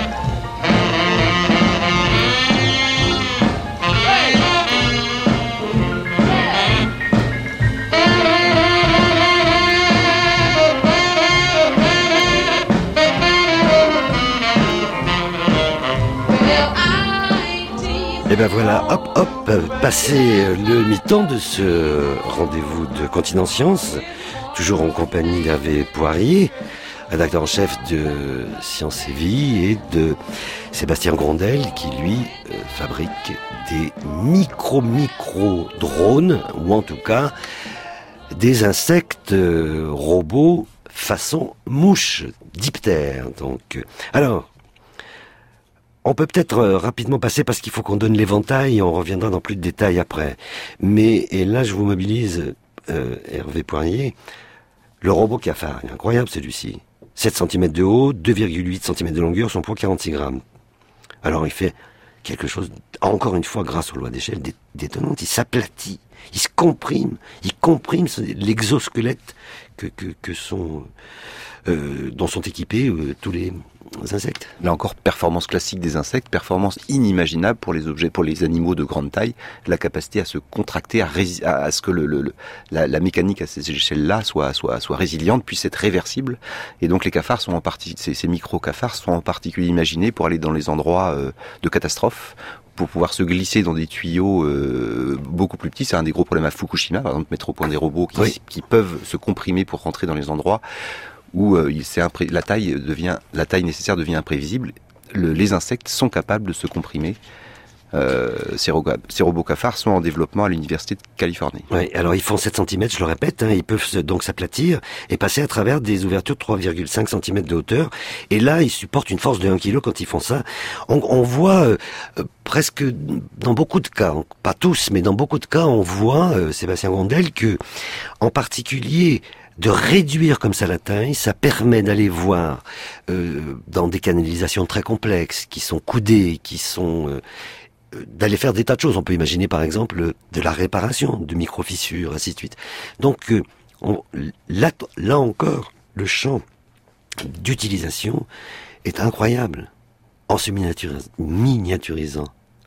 Well, I ain't teasing. Et ben voilà, hop hop, euh, passé le mi-temps de ce rendez-vous de Continent Science, toujours en compagnie d'Hervé Poirier, rédacteur en chef de Science et Vie, et de Sébastien Grondel, qui lui euh, fabrique des micro-micro-drones, ou en tout cas des insectes euh, robots façon mouche, diptère. Donc, alors, on peut peut-être euh, rapidement passer parce qu'il faut qu'on donne l'éventail et on reviendra dans plus de détails après. Mais, et là je vous mobilise, euh, Hervé Poirier, le robot cafard, il est incroyable celui-ci. sept centimètres de haut, deux virgule huit centimètres de longueur, son poids quarante-six grammes. Alors il fait quelque chose, encore une fois grâce aux lois d'échelle, dé- détonnante, il s'aplatit, il se comprime, il comprime ce- l'exosquelette que, que, que sont, euh, dont sont équipés euh, tous les insectes. Là encore, performance classique des insectes, performance inimaginable pour les objets, pour les animaux de grande taille, la capacité à se contracter, à, rési- à, à ce que le, le, le, la, la mécanique à ces échelles-là soit, soit, soit résiliente, puisse être réversible. Et donc les cafards sont en partie, ces, ces micro-cafards sont en particulier imaginés pour aller dans les endroits euh, de catastrophe, pour pouvoir se glisser dans des tuyaux euh, beaucoup plus petits. C'est un des gros problèmes à Fukushima, par exemple, mettre au point des robots qui, Oui. qui peuvent se comprimer pour rentrer dans les endroits où euh, il, c'est impré- la taille devient, la taille nécessaire devient imprévisible. Le, les insectes sont capables de se comprimer Euh, ces, ro- ces robots cafards sont en développement à l'université de Californie. Oui, alors ils font sept centimètres, je le répète, hein, ils peuvent se- donc s'aplatir et passer à travers des ouvertures de trois virgule cinq centimètres de hauteur. Et là, ils supportent une force de un kilo quand ils font ça. On, on voit euh, euh, presque dans beaucoup de cas, pas tous, mais dans beaucoup de cas, on voit, euh, Sébastien Grondel, que en particulier de réduire comme ça la taille, ça permet d'aller voir euh, dans des canalisations très complexes, qui sont coudées, qui sont... euh, d'aller faire des tas de choses. On peut imaginer par exemple de la réparation de micro-fissures, ainsi de suite. Donc euh, on, là, là encore, le champ d'utilisation est incroyable en se miniaturis- miniaturisant.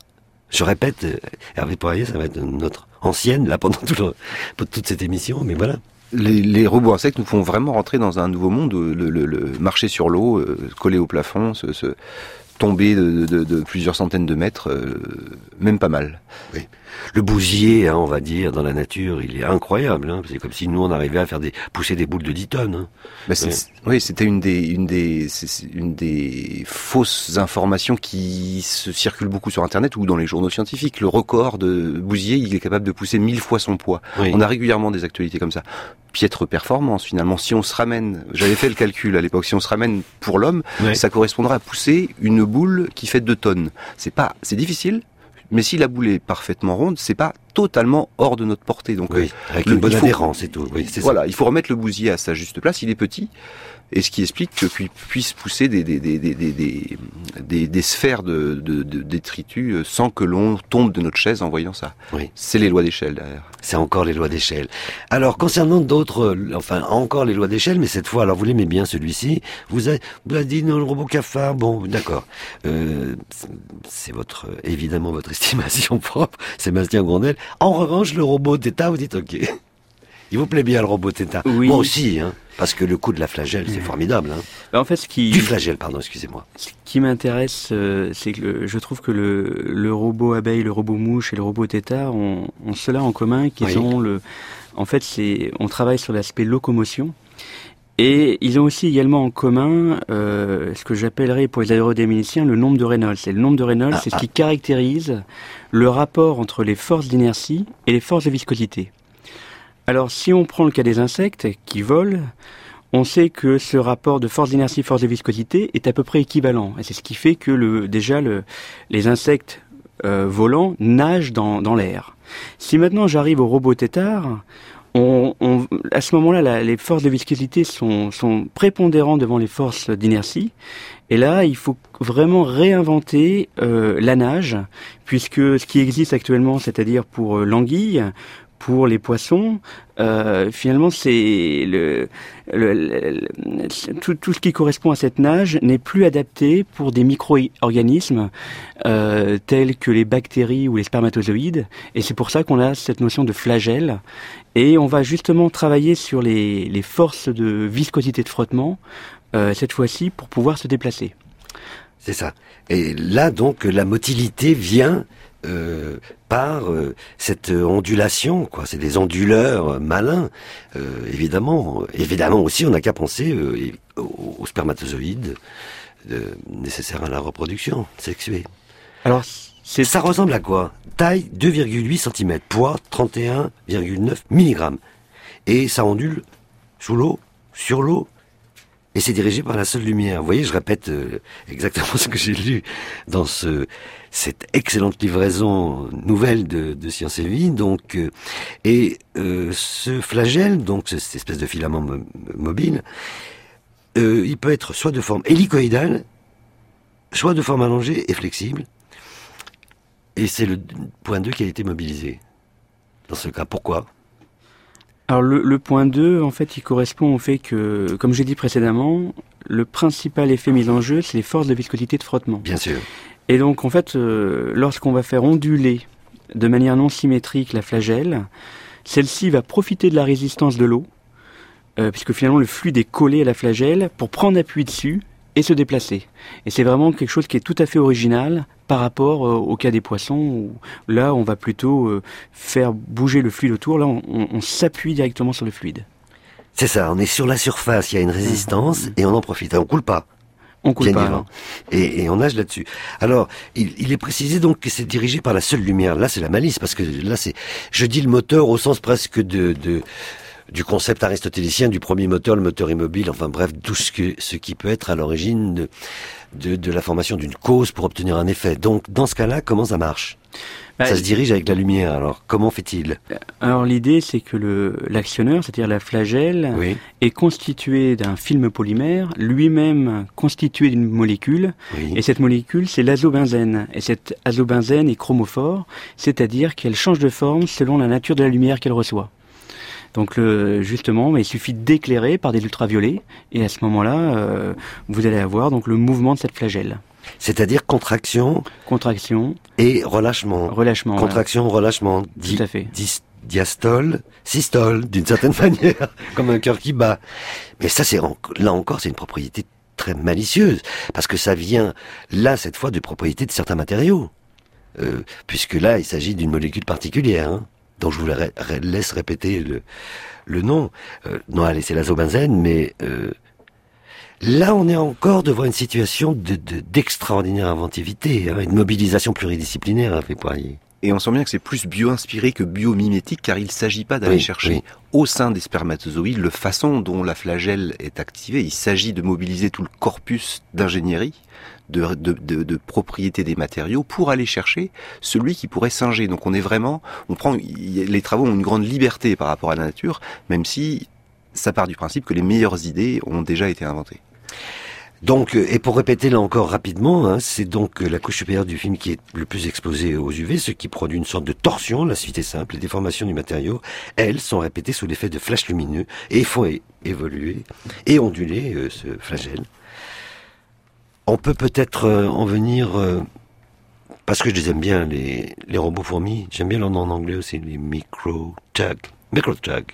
Je répète, euh, Hervé Poirier, ça va être notre ancienne là pendant tout le, pour toute cette émission, mais voilà. Les, les robots insectes nous font vraiment rentrer dans un nouveau monde, le, le, le marcher sur l'eau, euh, coller au plafond, se, se tomber de, de, de plusieurs centaines de mètres, euh, même pas mal. Oui. Le bousier, hein, on va dire, dans la nature, il est incroyable. Hein. C'est comme si nous, on arrivait à faire des, pousser des boules de dix tonnes. Hein. Bah c'est, Ouais. Oui, c'était une des, une des, c'est- c'est une des fausses informations qui se circulent beaucoup sur Internet ou dans les journaux scientifiques. Le record de Bousier, il est capable de pousser mille fois son poids. Oui. On a régulièrement des actualités comme ça. Piètre performance, finalement. Si on se ramène, j'avais fait le calcul à l'époque, si on se ramène pour l'homme, Ouais. ça correspondra à pousser une boule qui fait deux tonnes. C'est pas, c'est difficile. Mais si la boule est parfaitement ronde, c'est pas totalement hors de notre portée. Donc, Oui, avec le- une bonne il faut- adhérence et tout. Oui, c'est voilà, ça. il faut remettre le bousier à sa juste place. Il est petit, et ce qui explique que puis- puisse pousser des des des des des, des, des- des sphères de, de, de détritus sans que l'on tombe de notre chaise en voyant ça. Oui. C'est les lois d'échelle derrière. C'est encore les lois d'échelle. Alors, concernant d'autres, euh, enfin, encore les lois d'échelle, mais cette fois, alors vous l'aimez bien celui-ci, vous avez, vous avez dit non, le robot cafard, bon, d'accord. Euh, c'est- c'est votre, euh, évidemment, votre estimation propre, Sébastien Grondel. En revanche, le robot Theta, vous dites ok. Il vous plaît bien le robot Theta. Oui. Moi aussi, hein, parce que le coup de la flagelle, c'est formidable. Hein. Bah, en fait, ce qui, Du flagelle, pardon, excusez-moi. ce qui m'intéresse, euh, c'est que le- je trouve que le, le robot abeille, le robot mouche et le robot Theta ont, ont cela en commun, qu'ils Oui. ont le, en fait, c'est, on travaille sur l'aspect locomotion. Et ils ont aussi également en commun euh, ce que j'appellerais pour les aérodynamiciens le nombre de Reynolds. Et le nombre de Reynolds, Ah, c'est ce ah. qui caractérise le rapport entre les forces d'inertie et les forces de viscosité. Alors, si on prend le cas des insectes qui volent, on sait que ce rapport de force d'inertie, force de viscosité est à peu près équivalent. Et c'est ce qui fait que le, déjà le, les insectes euh, volants nagent dans, dans l'air. Si maintenant j'arrive au robot tétard, on, on, à ce moment-là, la, les forces de viscosité sont, sont prépondérantes devant les forces d'inertie. Et là, il faut vraiment réinventer euh, la nage, puisque ce qui existe actuellement, c'est-à-dire pour euh, l'anguille, pour les poissons, euh, finalement, c'est le, le, le- le- tout, tout ce qui correspond à cette nage n'est plus adapté pour des micro-organismes euh, tels que les bactéries ou les spermatozoïdes. Et c'est pour ça qu'on a cette notion de flagelle. Et on va justement travailler sur les, les forces de viscosité de frottement, euh, cette fois-ci, pour pouvoir se déplacer. C'est ça. Et là, donc, la motilité vient euh, par euh, cette ondulation, quoi. C'est des onduleurs euh, malins, euh, évidemment. Évidemment aussi, on n'a qu'à penser euh, et- aux, aux spermatozoïdes euh, nécessaires à la reproduction sexuée. Alors, c'est Ça ressemble à quoi? Taille deux virgule huit centimètres, poids trente et un virgule neuf milligrammes. Et ça ondule sous l'eau, sur l'eau, et c'est dirigé par la seule lumière. Vous voyez, je répète euh, exactement ce que j'ai lu dans ce, cette excellente livraison nouvelle de, de Science et Vie. Donc, euh, et euh, ce flagelle, donc cette espèce de filament mo- mobile, euh, il peut être soit de forme hélicoïdale, soit de forme allongée et flexible. Et c'est le point deux qui a été mobilisé. Dans ce cas, pourquoi? Alors le, le point deux, en fait, il correspond au fait que, comme j'ai dit précédemment, le principal effet mis en jeu, c'est les forces de viscosité de frottement. Bien sûr. Et donc, en fait, euh, lorsqu'on va faire onduler de manière non symétrique la flagelle, celle-ci va profiter de la résistance de l'eau, euh, puisque finalement le fluide est collé à la flagelle, pour prendre appui dessus et se déplacer. Et c'est vraiment quelque chose qui est tout à fait original par rapport euh, au cas des poissons, où là, on va plutôt euh, faire bouger le fluide autour. Là, on, on- on s'appuie directement sur le fluide. C'est ça, on est sur la surface, il y a une résistance et on en profite. Et on coule pas. On coule bien pas. vivant. Et, et on nage là-dessus. Alors, il, il est précisé donc que c'est dirigé par la seule lumière. Là, c'est la malice, parce que là, c'est, je dis le moteur au sens presque de, de du concept aristotélicien du premier moteur, le moteur immobile, enfin bref, tout ce, que, ce qui peut être à l'origine de, de, de la formation d'une cause pour obtenir un effet. Donc, dans ce cas-là, comment ça marche ? Bah, Ça se dirige avec la lumière, alors comment fait-il ? Alors l'idée, c'est que le, l'actionneur, c'est-à-dire la flagelle, Oui, est constitué d'un film polymère, lui-même constitué d'une molécule, oui. et cette molécule, c'est l'azobenzène. Et cette azobenzène est chromophore, c'est-à-dire qu'elle change de forme selon la nature de la lumière qu'elle reçoit. Donc le, justement, il suffit d'éclairer par des ultraviolets, et à ce moment-là, euh, vous allez avoir donc le mouvement de cette flagelle. C'est-à-dire contraction Contraction, et relâchement. relâchement. Contraction, relâchement. Voilà. Di- Tout à fait. dis- diastole, systole, d'une certaine manière, comme un cœur qui bat. Mais ça, c'est en- là encore, c'est une propriété très malicieuse, parce que ça vient, là, cette fois, de propriétés de certains matériaux. Euh, puisque là, il s'agit d'une molécule particulière, hein, dont je vous la ré- ré- laisse répéter le, le nom. Euh, non, allez, c'est l'azobenzène, mais... Euh, là, on est encore devant une situation de, de, d'extraordinaire inventivité, hein, une mobilisation pluridisciplinaire, hein, fait Poirier. Et on sent bien que c'est plus bio-inspiré que bio-mimétique, car il ne s'agit pas d'aller Oui, chercher oui. au sein des spermatozoïdes la façon dont la flagelle est activée. Il s'agit de mobiliser tout le corpus d'ingénierie, de, de, de, de propriété des matériaux, pour aller chercher celui qui pourrait singer. Donc on est vraiment, on prend, les travaux ont une grande liberté par rapport à la nature, même si ça part du principe que les meilleures idées ont déjà été inventées. Donc, euh, et pour répéter là encore rapidement, hein, c'est donc euh, la couche supérieure du film qui est le plus exposée aux U V, ce qui produit une sorte de torsion, la suite est simple, les déformations du matériau, elles, sont répétées sous l'effet de flashs lumineux et font é- évoluer et onduler euh, ce flagelle. On peut peut-être euh, en venir, euh, parce que je les aime bien, les, les robots fourmis, j'aime bien leur nom en anglais aussi, les micro-tug, micro-tug.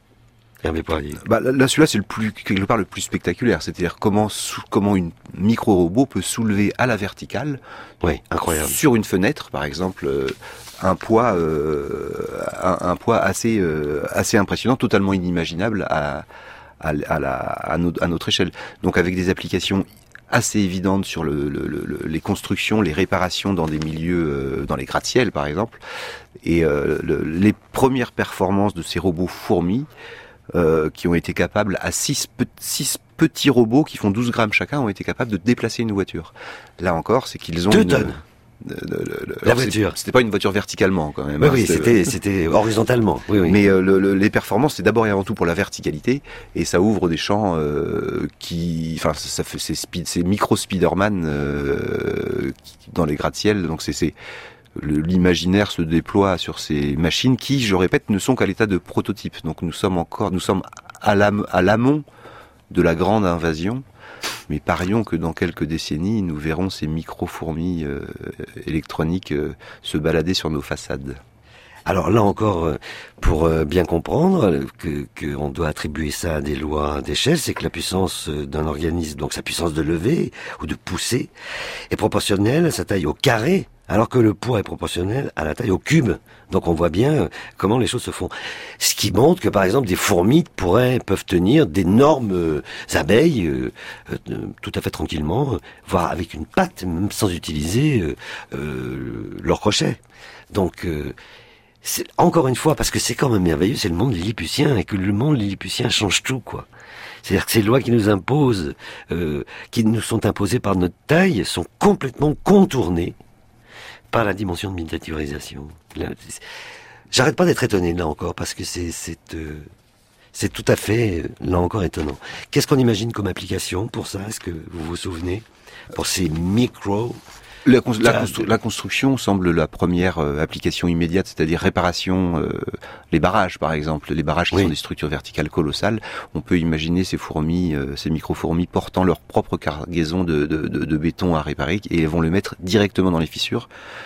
Hervé Poirier. Bah, là, celui-là, c'est le plus, quelque part, le plus spectaculaire. C'est-à-dire comment, sou- comment une micro-robot peut soulever à la verticale, Oui, incroyable. sur une fenêtre, par exemple, euh, un poids, euh, un, un poids assez, euh, assez impressionnant, totalement inimaginable à, à, à, la, à, no- à notre échelle. Donc, avec des applications assez évidentes sur le, le, le, les constructions, les réparations dans des milieux, euh, dans les gratte-ciel, par exemple. Et euh, le, les premières performances de ces robots fourmis, Euh, qui ont été capables, à six, pe- six petits robots qui font douze grammes chacun, ont été capables de déplacer une voiture. Là encore, c'est qu'ils ont... Deux une, tonnes. de- de- de- de- La alors, c'est- voiture. C'était pas une voiture verticalement, quand même. Oui, hein, oui, c'était, c'était horizontalement. Oui, oui. Mais euh, le, le, les performances, c'est d'abord et avant tout pour la verticalité, et ça ouvre des champs euh, qui... Enfin, ça, ça fait ces, speed, ces micro-Spiderman euh, qui- dans les gratte-ciel, donc c'est... c'est Le- l'imaginaire se déploie sur ces machines qui, je répète, ne sont qu'à l'état de prototype. Donc nous sommes encore, nous sommes à l'am- à l'amont de la grande invasion, mais parions que dans quelques décennies, nous verrons ces micro-fourmis euh, électroniques euh, se balader sur nos façades. Alors là encore, euh, pour euh, bien comprendre euh, que qu'on doit attribuer ça à des lois d'échelle, c'est que la puissance euh, d'un organisme, donc sa puissance de lever ou de pousser, est proportionnelle à sa taille au carré, alors que le poids est proportionnel à la taille au cube. Donc on voit bien euh, comment les choses se font. Ce qui montre que par exemple des fourmis pourraient peuvent tenir d'énormes euh, abeilles euh, euh, tout à fait tranquillement, euh, voire avec une patte, même sans utiliser euh, euh, leur crochet. Donc euh, c'est, encore une fois, parce que c'est quand même merveilleux, c'est le monde lilliputien, et que le monde lilliputien change tout, quoi. C'est-à-dire que ces lois qui nous imposent, euh, qui nous sont imposées par notre taille, sont complètement contournées par la dimension de miniaturisation. Là, c'est- J'arrête pas d'être étonné, là encore, parce que c'est, c'est, euh, c'est tout à fait, euh, là encore, étonnant. Qu'est-ce qu'on imagine comme application pour ça? Est-ce que vous vous souvenez? Pour ces micro... La, cons- la, constru- la construction semble la première euh, application immédiate, c'est-à-dire réparation, euh, les barrages par exemple, les barrages qui Oui. sont des structures verticales colossales. On peut imaginer ces fourmis, euh, ces micro-fourmis portant leur propre cargaison de, de, de, de béton à réparer et elles vont le mettre directement dans les fissures.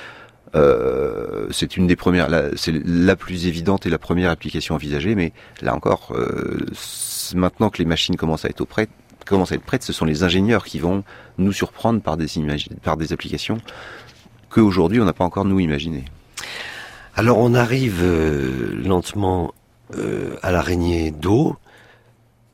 Euh, c'est une des premières, la, c'est la plus évidente et la première application envisagée, mais là encore, euh, maintenant que les machines commencent à être au prêt, commencent à être prêtes, ce sont les ingénieurs qui vont nous surprendre par des imagi- par des applications qu'aujourd'hui on n'a pas encore nous imaginées. Alors on arrive euh, lentement euh, à l'araignée d'eau.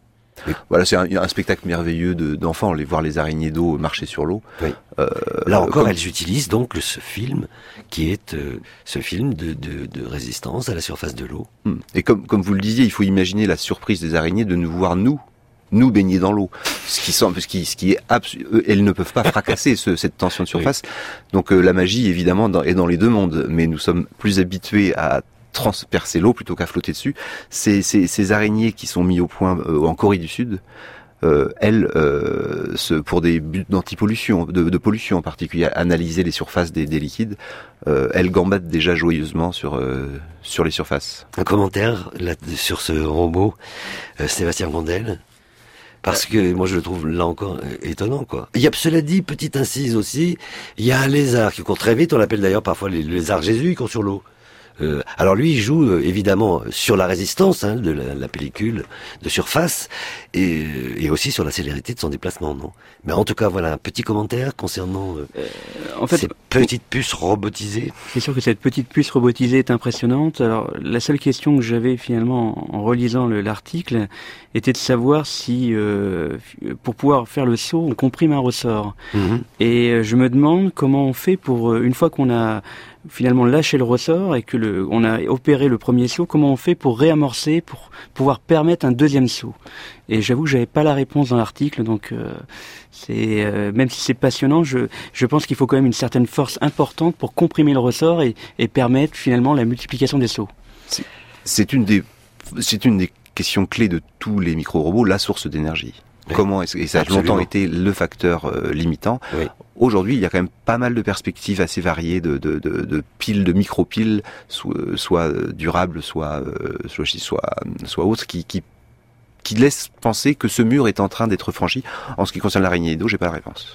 Oui. Voilà, c'est un, un spectacle merveilleux de, d'enfants, les voir les araignées d'eau marcher sur l'eau. Oui. Euh, Là encore, comme... elles utilisent donc le, ce film qui est euh, ce film de, de, de résistance à la surface de l'eau. Et comme, comme vous le disiez, il faut imaginer la surprise des araignées de nous voir, nous, nous baigner dans l'eau. Ce qui semble, ce qui, ce qui est absolu, elles ne peuvent pas fracasser ce, cette tension de surface. Oui. Donc euh, la magie, évidemment, dans, est dans les deux mondes, mais nous sommes plus habitués à transpercer l'eau plutôt qu'à flotter dessus. Ces, ces, ces araignées qui sont mises au point euh, en Corée du Sud, euh, elles, euh, ce, pour des buts d'antipollution, de, de pollution en particulier, analyser les surfaces des, des liquides, euh, elles gambadent déjà joyeusement sur euh, sur les surfaces. Un commentaire là, sur ce robot, euh, Sébastien Gondel. Parce que moi je le trouve là encore étonnant, quoi. Il y a, cela dit, petite incise aussi, il y a un lézard qui court très vite, on l'appelle d'ailleurs parfois le lézard Jésus, il court sur l'eau. Euh, alors lui, il joue euh, évidemment sur la résistance hein, de la, la pellicule de surface et, et aussi sur la célérité de son déplacement, non ? Mais en tout cas, voilà un petit commentaire concernant euh, euh, en fait, ces petites puces robotisées. C'est sûr que cette petite puce robotisée est impressionnante. Alors la seule question que j'avais finalement en relisant le, l'article était de savoir si, euh, pour pouvoir faire le saut, on comprime un ressort. Mmh. Et je me demande comment on fait pour, une fois qu'on a finalement lâché le ressort et que le, on a opéré le premier saut, comment on fait pour réamorcer, pour pouvoir permettre un deuxième saut. Et j'avoue que j'avais pas la réponse dans l'article, donc euh, c'est euh, même si c'est passionnant, je, je pense qu'il faut quand même une certaine force importante pour comprimer le ressort et, et permettre finalement la multiplication des sauts. C'est, c'est une des, c'est une des questions clés de tous les micro-robots, la source d'énergie. Oui. Comment est-ce, et ça a Absolument. longtemps été le facteur euh, limitant. Oui. Aujourd'hui, il y a quand même pas mal de perspectives assez variées de, de, de, de piles, de micro-piles, soit, soit durables, soit, soit, soit, soit autres, qui, qui, qui laissent penser que ce mur est en train d'être franchi. En ce qui concerne l'araignée d'eau, j'ai pas la réponse.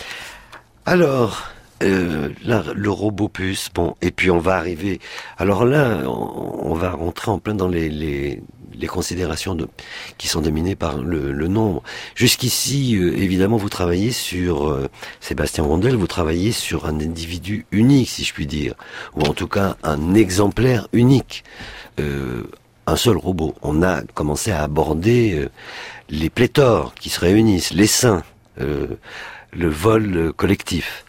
Alors, euh, là, le robot puce, bon, et puis on va arriver. Alors là, on, on va rentrer en plein dans les, les les considérations de, qui sont dominées par le, le nombre. Jusqu'ici, euh, évidemment, vous travaillez sur, euh, Sébastien Gondel, vous travaillez sur un individu unique, si je puis dire, ou en tout cas un exemplaire unique, euh, un seul robot. On a commencé à aborder euh, les pléthores qui se réunissent, les saints, euh, le vol collectif.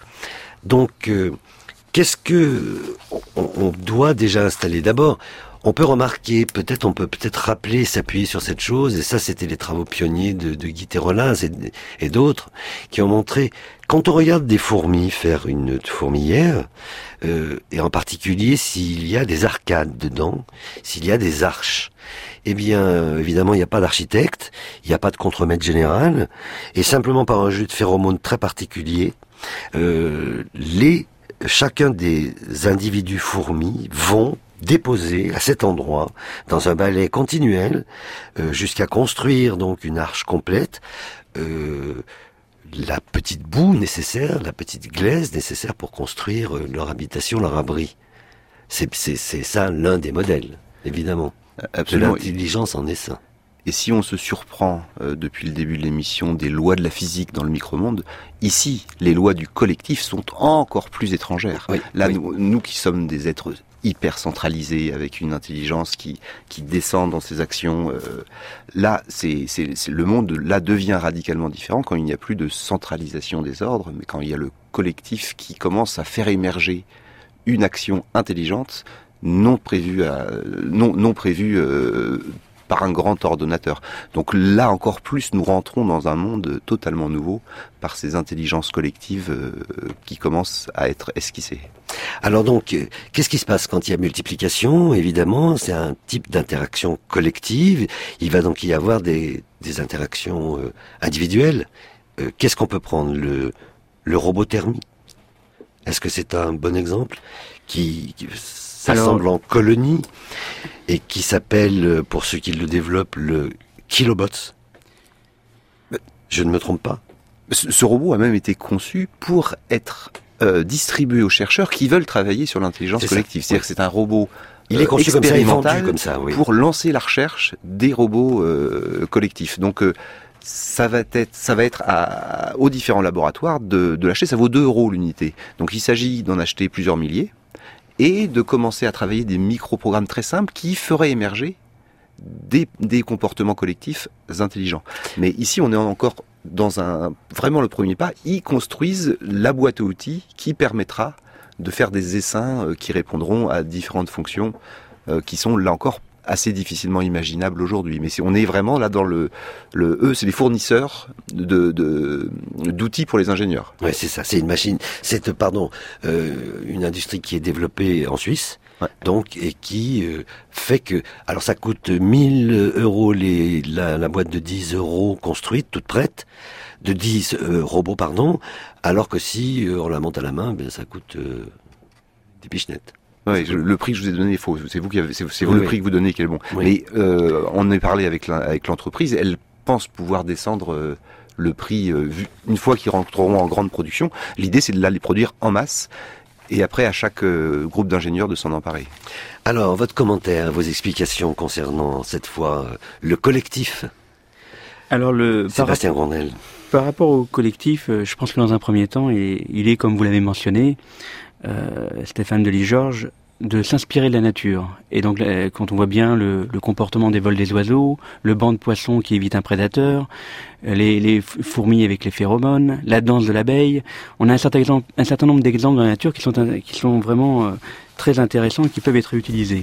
Donc, euh, qu'est-ce que on, on doit déjà installer ? D'abord, on peut remarquer, peut-être, on peut peut-être rappeler, s'appuyer sur cette chose, et ça, c'était les travaux pionniers de, de Guy Terrolaz et, et d'autres, qui ont montré, quand on regarde des fourmis faire une fourmilière, euh, et en particulier s'il y a des arcades dedans, s'il y a des arches, eh bien, euh, évidemment, il n'y a pas d'architecte, il n'y a pas de contremaître général, et simplement par un jeu de phéromones très particulier, euh, les, chacun des individus fourmis vont déposer à cet endroit, dans un balai continuel, euh, jusqu'à construire donc une arche complète, euh, la petite boue nécessaire, la petite glaise nécessaire pour construire euh, leur habitation, leur abri. C'est, c'est, c'est ça l'un des modèles, évidemment. Absolument. De l'intelligence en essaim. Et si on se surprend, euh, depuis le début de l'émission, des lois de la physique dans le micromonde, ici, les lois du collectif sont encore plus étrangères. Oui, Là, oui. Nous, nous qui sommes des êtres hyper centralisés, avec une intelligence qui qui descend dans ses actions, euh, là, c'est, c'est, c'est le monde là devient radicalement différent quand il n'y a plus de centralisation des ordres, mais quand il y a le collectif qui commence à faire émerger une action intelligente non prévue, à, non non prévue. Euh, par un grand ordonnateur. Donc là encore plus, nous rentrons dans un monde totalement nouveau par ces intelligences collectives euh, qui commencent à être esquissées. Alors donc, euh, qu'est-ce qui se passe quand il y a multiplication ? Évidemment, c'est un type d'interaction collective. Il va donc y avoir des, des interactions euh, individuelles. Euh, qu'est-ce qu'on peut prendre ? Le, le robothermie. Est-ce que c'est un bon exemple qui, qui s'assemble Alors... en colonie et qui s'appelle, pour ceux qui le développent, le Kilobots. Je ne me trompe pas. Ce, ce robot a même été conçu pour être euh, distribué aux chercheurs qui veulent travailler sur l'intelligence c'est collective. Ça. C'est-à-dire oui. que c'est un robot Il est conçu euh, expérimental comme ça, comme ça, oui. pour lancer la recherche des robots euh, collectifs. Donc euh, ça va être, ça va être à, aux différents laboratoires de, de l'acheter. Ça vaut deux euros l'unité. Donc il s'agit d'en acheter plusieurs milliers et de commencer à travailler des micro-programmes très simples qui feraient émerger des, des comportements collectifs intelligents. Mais ici, on est encore dans un vraiment le premier pas. Ils construisent la boîte à outils qui permettra de faire des essaims qui répondront à différentes fonctions euh, qui sont là encore assez difficilement imaginables aujourd'hui. Mais c'est, on est vraiment là dans le, le eux, c'est les fournisseurs de, de d'outils pour les ingénieurs. Ouais, c'est ça. C'est une machine. C'est pardon, euh, une industrie qui est développée en Suisse. Ouais. Donc, et qui euh, fait que, alors ça coûte mille euros les, la, la boîte de dix euros construite, toute prête, de dix euh, robots, pardon, alors que si euh, on la monte à la main, ben ça coûte euh, des pichenettes. Ouais, je, le prix que je vous ai donné est faux. C'est vous qui avez, c'est, c'est vous oui, le oui. prix que vous donnez qui est le bon. Oui. Mais euh, on a parlé avec, la, avec l'entreprise, elle pense pouvoir descendre euh, le prix euh, vu, une fois qu'ils rentreront en grande production. L'idée, c'est de là les produire en masse. Et après, à chaque euh, groupe d'ingénieurs de s'en emparer. Alors, votre commentaire, vos explications concernant, cette fois, euh, le collectif. Alors, le Sébastien par, Grandel. Par rapport au collectif, euh, je pense que dans un premier temps, il, il est, comme vous l'avez mentionné, euh, Stéphane Delis-Georges, de s'inspirer de la nature. Et donc, quand on voit bien le, le comportement des vols des oiseaux, le banc de poissons qui évite un prédateur, les, les fourmis avec les phéromones, la danse de l'abeille, on a un certain, exemple, un certain nombre d'exemples dans la nature qui sont, qui sont vraiment euh, très intéressants et qui peuvent être utilisés.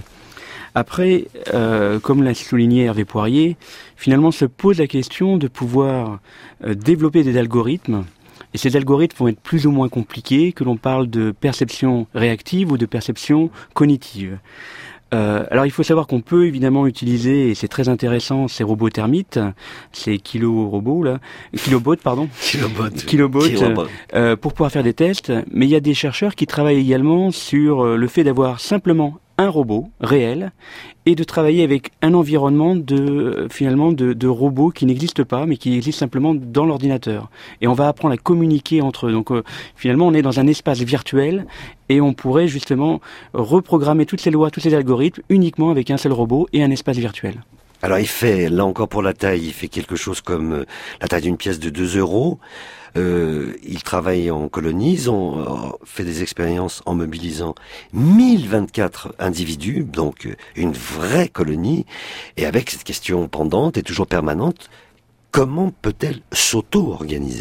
Après, euh, comme l'a souligné Hervé Poirier, finalement se pose la question de pouvoir euh, développer des algorithmes. Et ces algorithmes vont être plus ou moins compliqués, que l'on parle de perception réactive ou de perception cognitive. Euh, alors il faut savoir qu'on peut évidemment utiliser, et c'est très intéressant, ces robots termites, ces kilo-robots là, kilobots pardon, kilobots, kilobots euh, pour pouvoir faire des tests. Mais il y a des chercheurs qui travaillent également sur le fait d'avoir simplement un robot réel et de travailler avec un environnement de finalement de, de robots qui n'existent pas mais qui existent simplement dans l'ordinateur. Et on va apprendre à communiquer entre eux. Donc euh, finalement on est dans un espace virtuel et on pourrait justement reprogrammer toutes ces lois, tous ces algorithmes uniquement avec un seul robot et un espace virtuel. Alors il fait, là encore pour la taille, il fait quelque chose comme euh, la taille d'une pièce de deux euros. Euh, il travaille en colonie, ils ont euh, fait des expériences en mobilisant mille vingt-quatre individus, donc euh, une vraie colonie, et avec cette question pendante et toujours permanente, comment peut-elle s'auto-organiser ?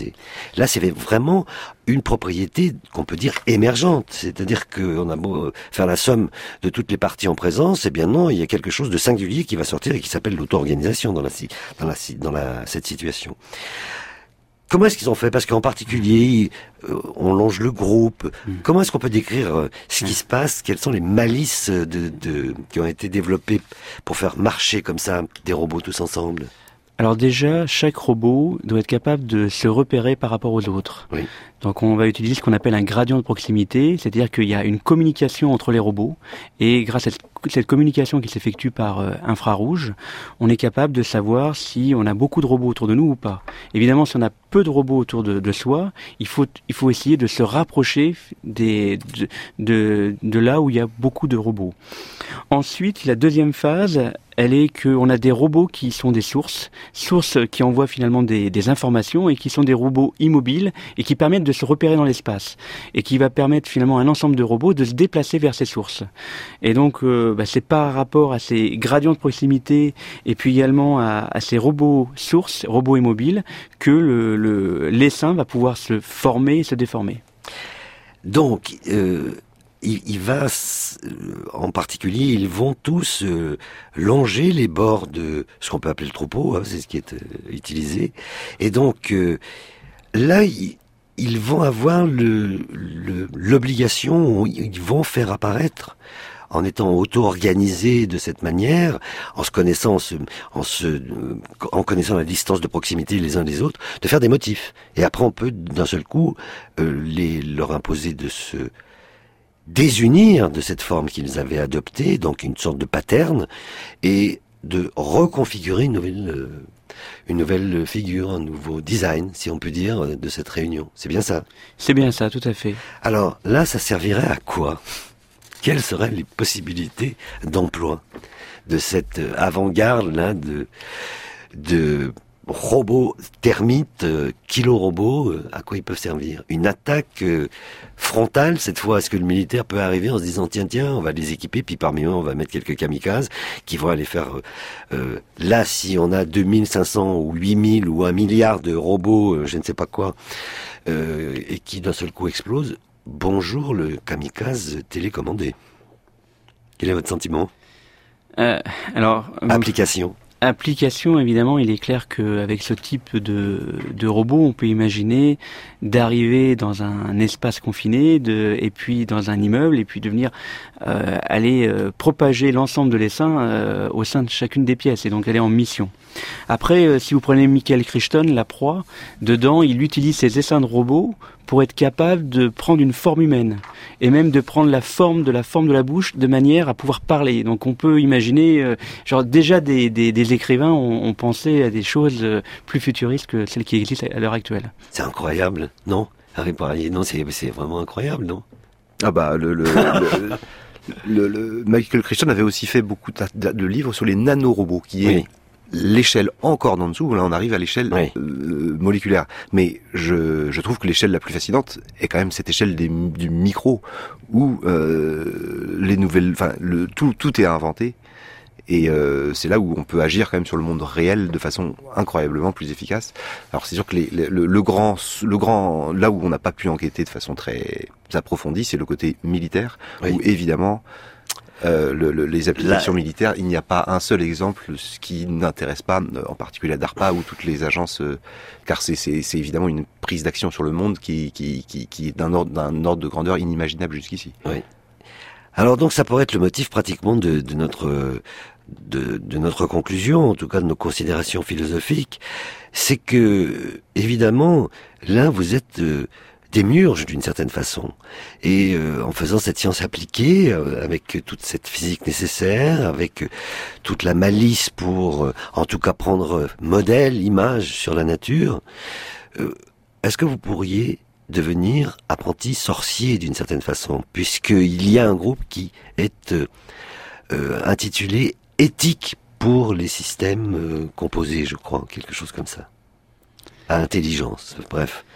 Là, c'est vraiment une propriété qu'on peut dire émergente, c'est-à-dire qu'on a beau faire la somme de toutes les parties en présence, eh bien non, il y a quelque chose de singulier qui va sortir et qui s'appelle l'auto-organisation dans la, dans la, dans la, cette situation. Comment est-ce qu'ils ont fait ? Parce qu'en particulier, euh, on longe le groupe. Mmh. Comment est-ce qu'on peut décrire euh, ce qui se passe ? Quelles sont les malices de, de, qui ont été développées pour faire marcher comme ça des robots tous ensemble ? Alors déjà, chaque robot doit être capable de se repérer par rapport aux autres. Oui. Donc on va utiliser ce qu'on appelle un gradient de proximité, c'est-à-dire qu'il y a une communication entre les robots, et grâce à cette communication qui s'effectue par euh, infrarouge, on est capable de savoir si on a beaucoup de robots autour de nous ou pas. Évidemment, si on a peu de robots autour de, de soi, il faut, il faut essayer de se rapprocher des, de, de, de là où il y a beaucoup de robots. Ensuite, la deuxième phase, elle est qu'on a des robots qui sont des sources, sources qui envoient finalement des, des informations et qui sont des robots immobiles et qui permettent de se repérer dans l'espace et qui va permettre finalement à un ensemble de robots de se déplacer vers ces sources. Et donc, euh, bah, c'est par rapport à ces gradients de proximité et puis également à, à ces robots sources, robots immobiles, que le, le, l'essaim va pouvoir se former et se déformer. Donc, euh, il, il va, en particulier, ils vont tous euh, longer les bords de ce qu'on peut appeler le troupeau, hein, c'est ce qui est euh, utilisé. Et donc, euh, là, il, ils vont avoir le, le, l'obligation, ils vont faire apparaître, en étant auto-organisés de cette manière, en se connaissant, en, se, en, se, en connaissant la distance de proximité les uns des autres, de faire des motifs. Et après, on peut d'un seul coup euh, les, leur imposer de se désunir de cette forme qu'ils avaient adoptée, donc une sorte de pattern, et de reconfigurer une nouvelle, euh, une nouvelle figure, un nouveau design, si on peut dire, de cette réunion. C'est bien ça ? C'est bien ça, tout à fait. Alors là, ça servirait à quoi ? Quelles seraient les possibilités d'emploi de cette avant-garde là de, de robots termites, euh, kilo-robots, euh, à quoi ils peuvent servir? Une attaque euh, frontale, cette fois, est-ce que le militaire peut arriver en se disant tiens, tiens, on va les équiper, puis parmi eux, on va mettre quelques kamikazes qui vont aller faire... Euh, euh, là, si on a deux mille cinq cents ou huit mille ou un milliard de robots, euh, je ne sais pas quoi, euh, et qui d'un seul coup explosent, bonjour le kamikaze télécommandé. Quel est votre sentiment? euh, Alors... Application. Application, évidemment, il est clair qu'avec ce type de, de robot, on peut imaginer d'arriver dans un, un espace confiné, de, et puis dans un immeuble, et puis de venir euh, aller euh, propager l'ensemble de l'essaim euh, au sein de chacune des pièces, et donc aller en mission. Après, euh, si vous prenez Michael Crichton, la proie, dedans, il utilise ses essaims de robots pour être capable de prendre une forme humaine et même de prendre la forme de la forme de la bouche de manière à pouvoir parler. Donc on peut imaginer, euh, genre déjà des, des, des écrivains ont, ont pensé à des choses euh, plus futuristes que celles qui existent à l'heure actuelle. C'est incroyable, non? Harry Poirier, non, c'est, c'est vraiment incroyable, non? Ah bah le, le, le, le, le Michael Crichton avait aussi fait beaucoup de, de livres sur les nanorobots, qui est oui. l'échelle encore d'en dessous. Là, on arrive à l'échelle oui. euh, moléculaire. Mais je, je trouve que l'échelle la plus fascinante est quand même cette échelle des, du micro, où euh, les nouvelles, enfin, le tout, tout est inventé. Et euh, c'est là où on peut agir quand même sur le monde réel de façon incroyablement plus efficace. Alors c'est sûr que les, les, le, le grand, le grand, là où on n'a pas pu enquêter de façon très approfondie, c'est le côté militaire, oui. où évidemment euh, le, le, les applications là... militaires, il n'y a pas un seul exemple, ce qui n'intéresse pas, en particulier la DARPA ou toutes les agences, euh, car c'est, c'est, c'est évidemment une prise d'action sur le monde qui, qui, qui, qui est d'un ordre, d'un ordre de grandeur inimaginable jusqu'ici. Oui. Alors donc ça pourrait être le motif pratiquement de, de notre de, de notre conclusion, en tout cas de nos considérations philosophiques, c'est que évidemment là vous êtes euh, démiurge d'une certaine façon, et euh, en faisant cette science appliquée euh, avec toute cette physique nécessaire, avec euh, toute la malice pour euh, en tout cas prendre modèle, image sur la nature, euh, est-ce que vous pourriez devenir apprenti sorcier d'une certaine façon, puisqu'il y a un groupe qui est euh, euh, intitulé Éthique pour les systèmes euh, composés, je crois, quelque chose comme ça. À intelligence, bref.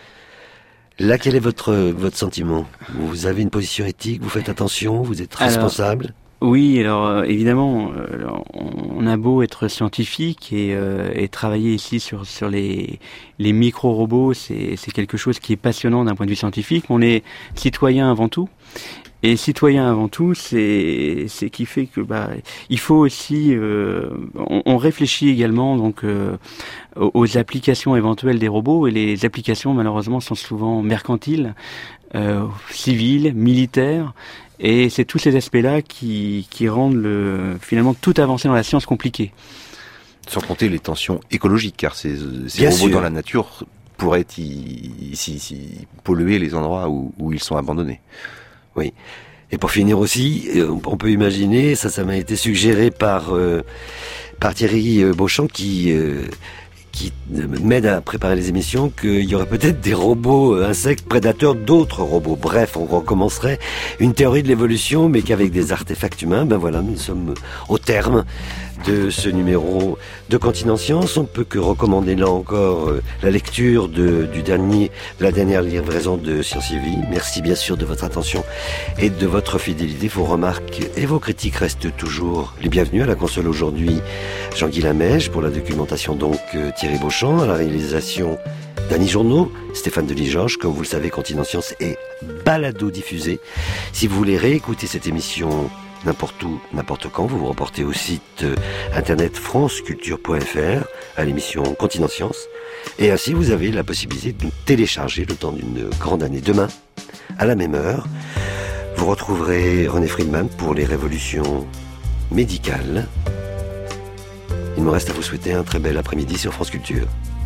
Là, quel est votre votre sentiment? Vous avez une position éthique, vous faites attention, vous êtes responsable? Alors... Oui, alors euh, évidemment, euh, on a beau être scientifique et, euh, et travailler ici sur sur les les micro-robots, c'est c'est quelque chose qui est passionnant d'un point de vue scientifique. On est citoyen avant tout, et citoyen avant tout, c'est c'est qui fait que bah il faut aussi euh, on, on réfléchit également donc euh, aux applications éventuelles des robots, et les applications malheureusement sont souvent mercantiles, euh, civiles, militaires. Et c'est tous ces aspects-là qui, qui rendent le, finalement toute avancée dans la science compliquée. Sans compter les tensions écologiques, car ces, ces robots sûr. Dans la nature pourraient y, y, y, y polluer les endroits où, où ils sont abandonnés. Oui. Et pour finir aussi, on peut imaginer, ça, ça m'a été suggéré par, euh, par Thierry Beauchamp qui... Euh, qui m'aide à préparer les émissions, qu'il y aurait peut-être des robots insectes prédateurs d'autres robots. Bref, on recommencerait une théorie de l'évolution, mais qu'avec des artefacts humains. Ben voilà, nous sommes au terme de ce numéro de Continent Science. On ne peut que recommander là encore euh, la lecture de, du dernier, de la dernière livraison de Science et Vie. Merci bien sûr de votre attention et de votre fidélité. Vos remarques et vos critiques restent toujours les bienvenus. À la console aujourd'hui, Jean-Guy Lamèche, pour la documentation donc euh, Thierry Beauchamp, à la réalisation Dany Journeau, Stéphane Delis-Georges. Comme vous le savez, Continent Science est balado-diffusé. Si vous voulez réécouter cette émission n'importe où, n'importe quand, vous vous reportez au site euh, internet franceculture point f r à l'émission Continent Science, et ainsi vous avez la possibilité de télécharger le temps d'une grande année. Demain, à la même heure, vous retrouverez René Friedman pour les révolutions médicales. Il me reste à vous souhaiter un très bel après-midi sur France Culture.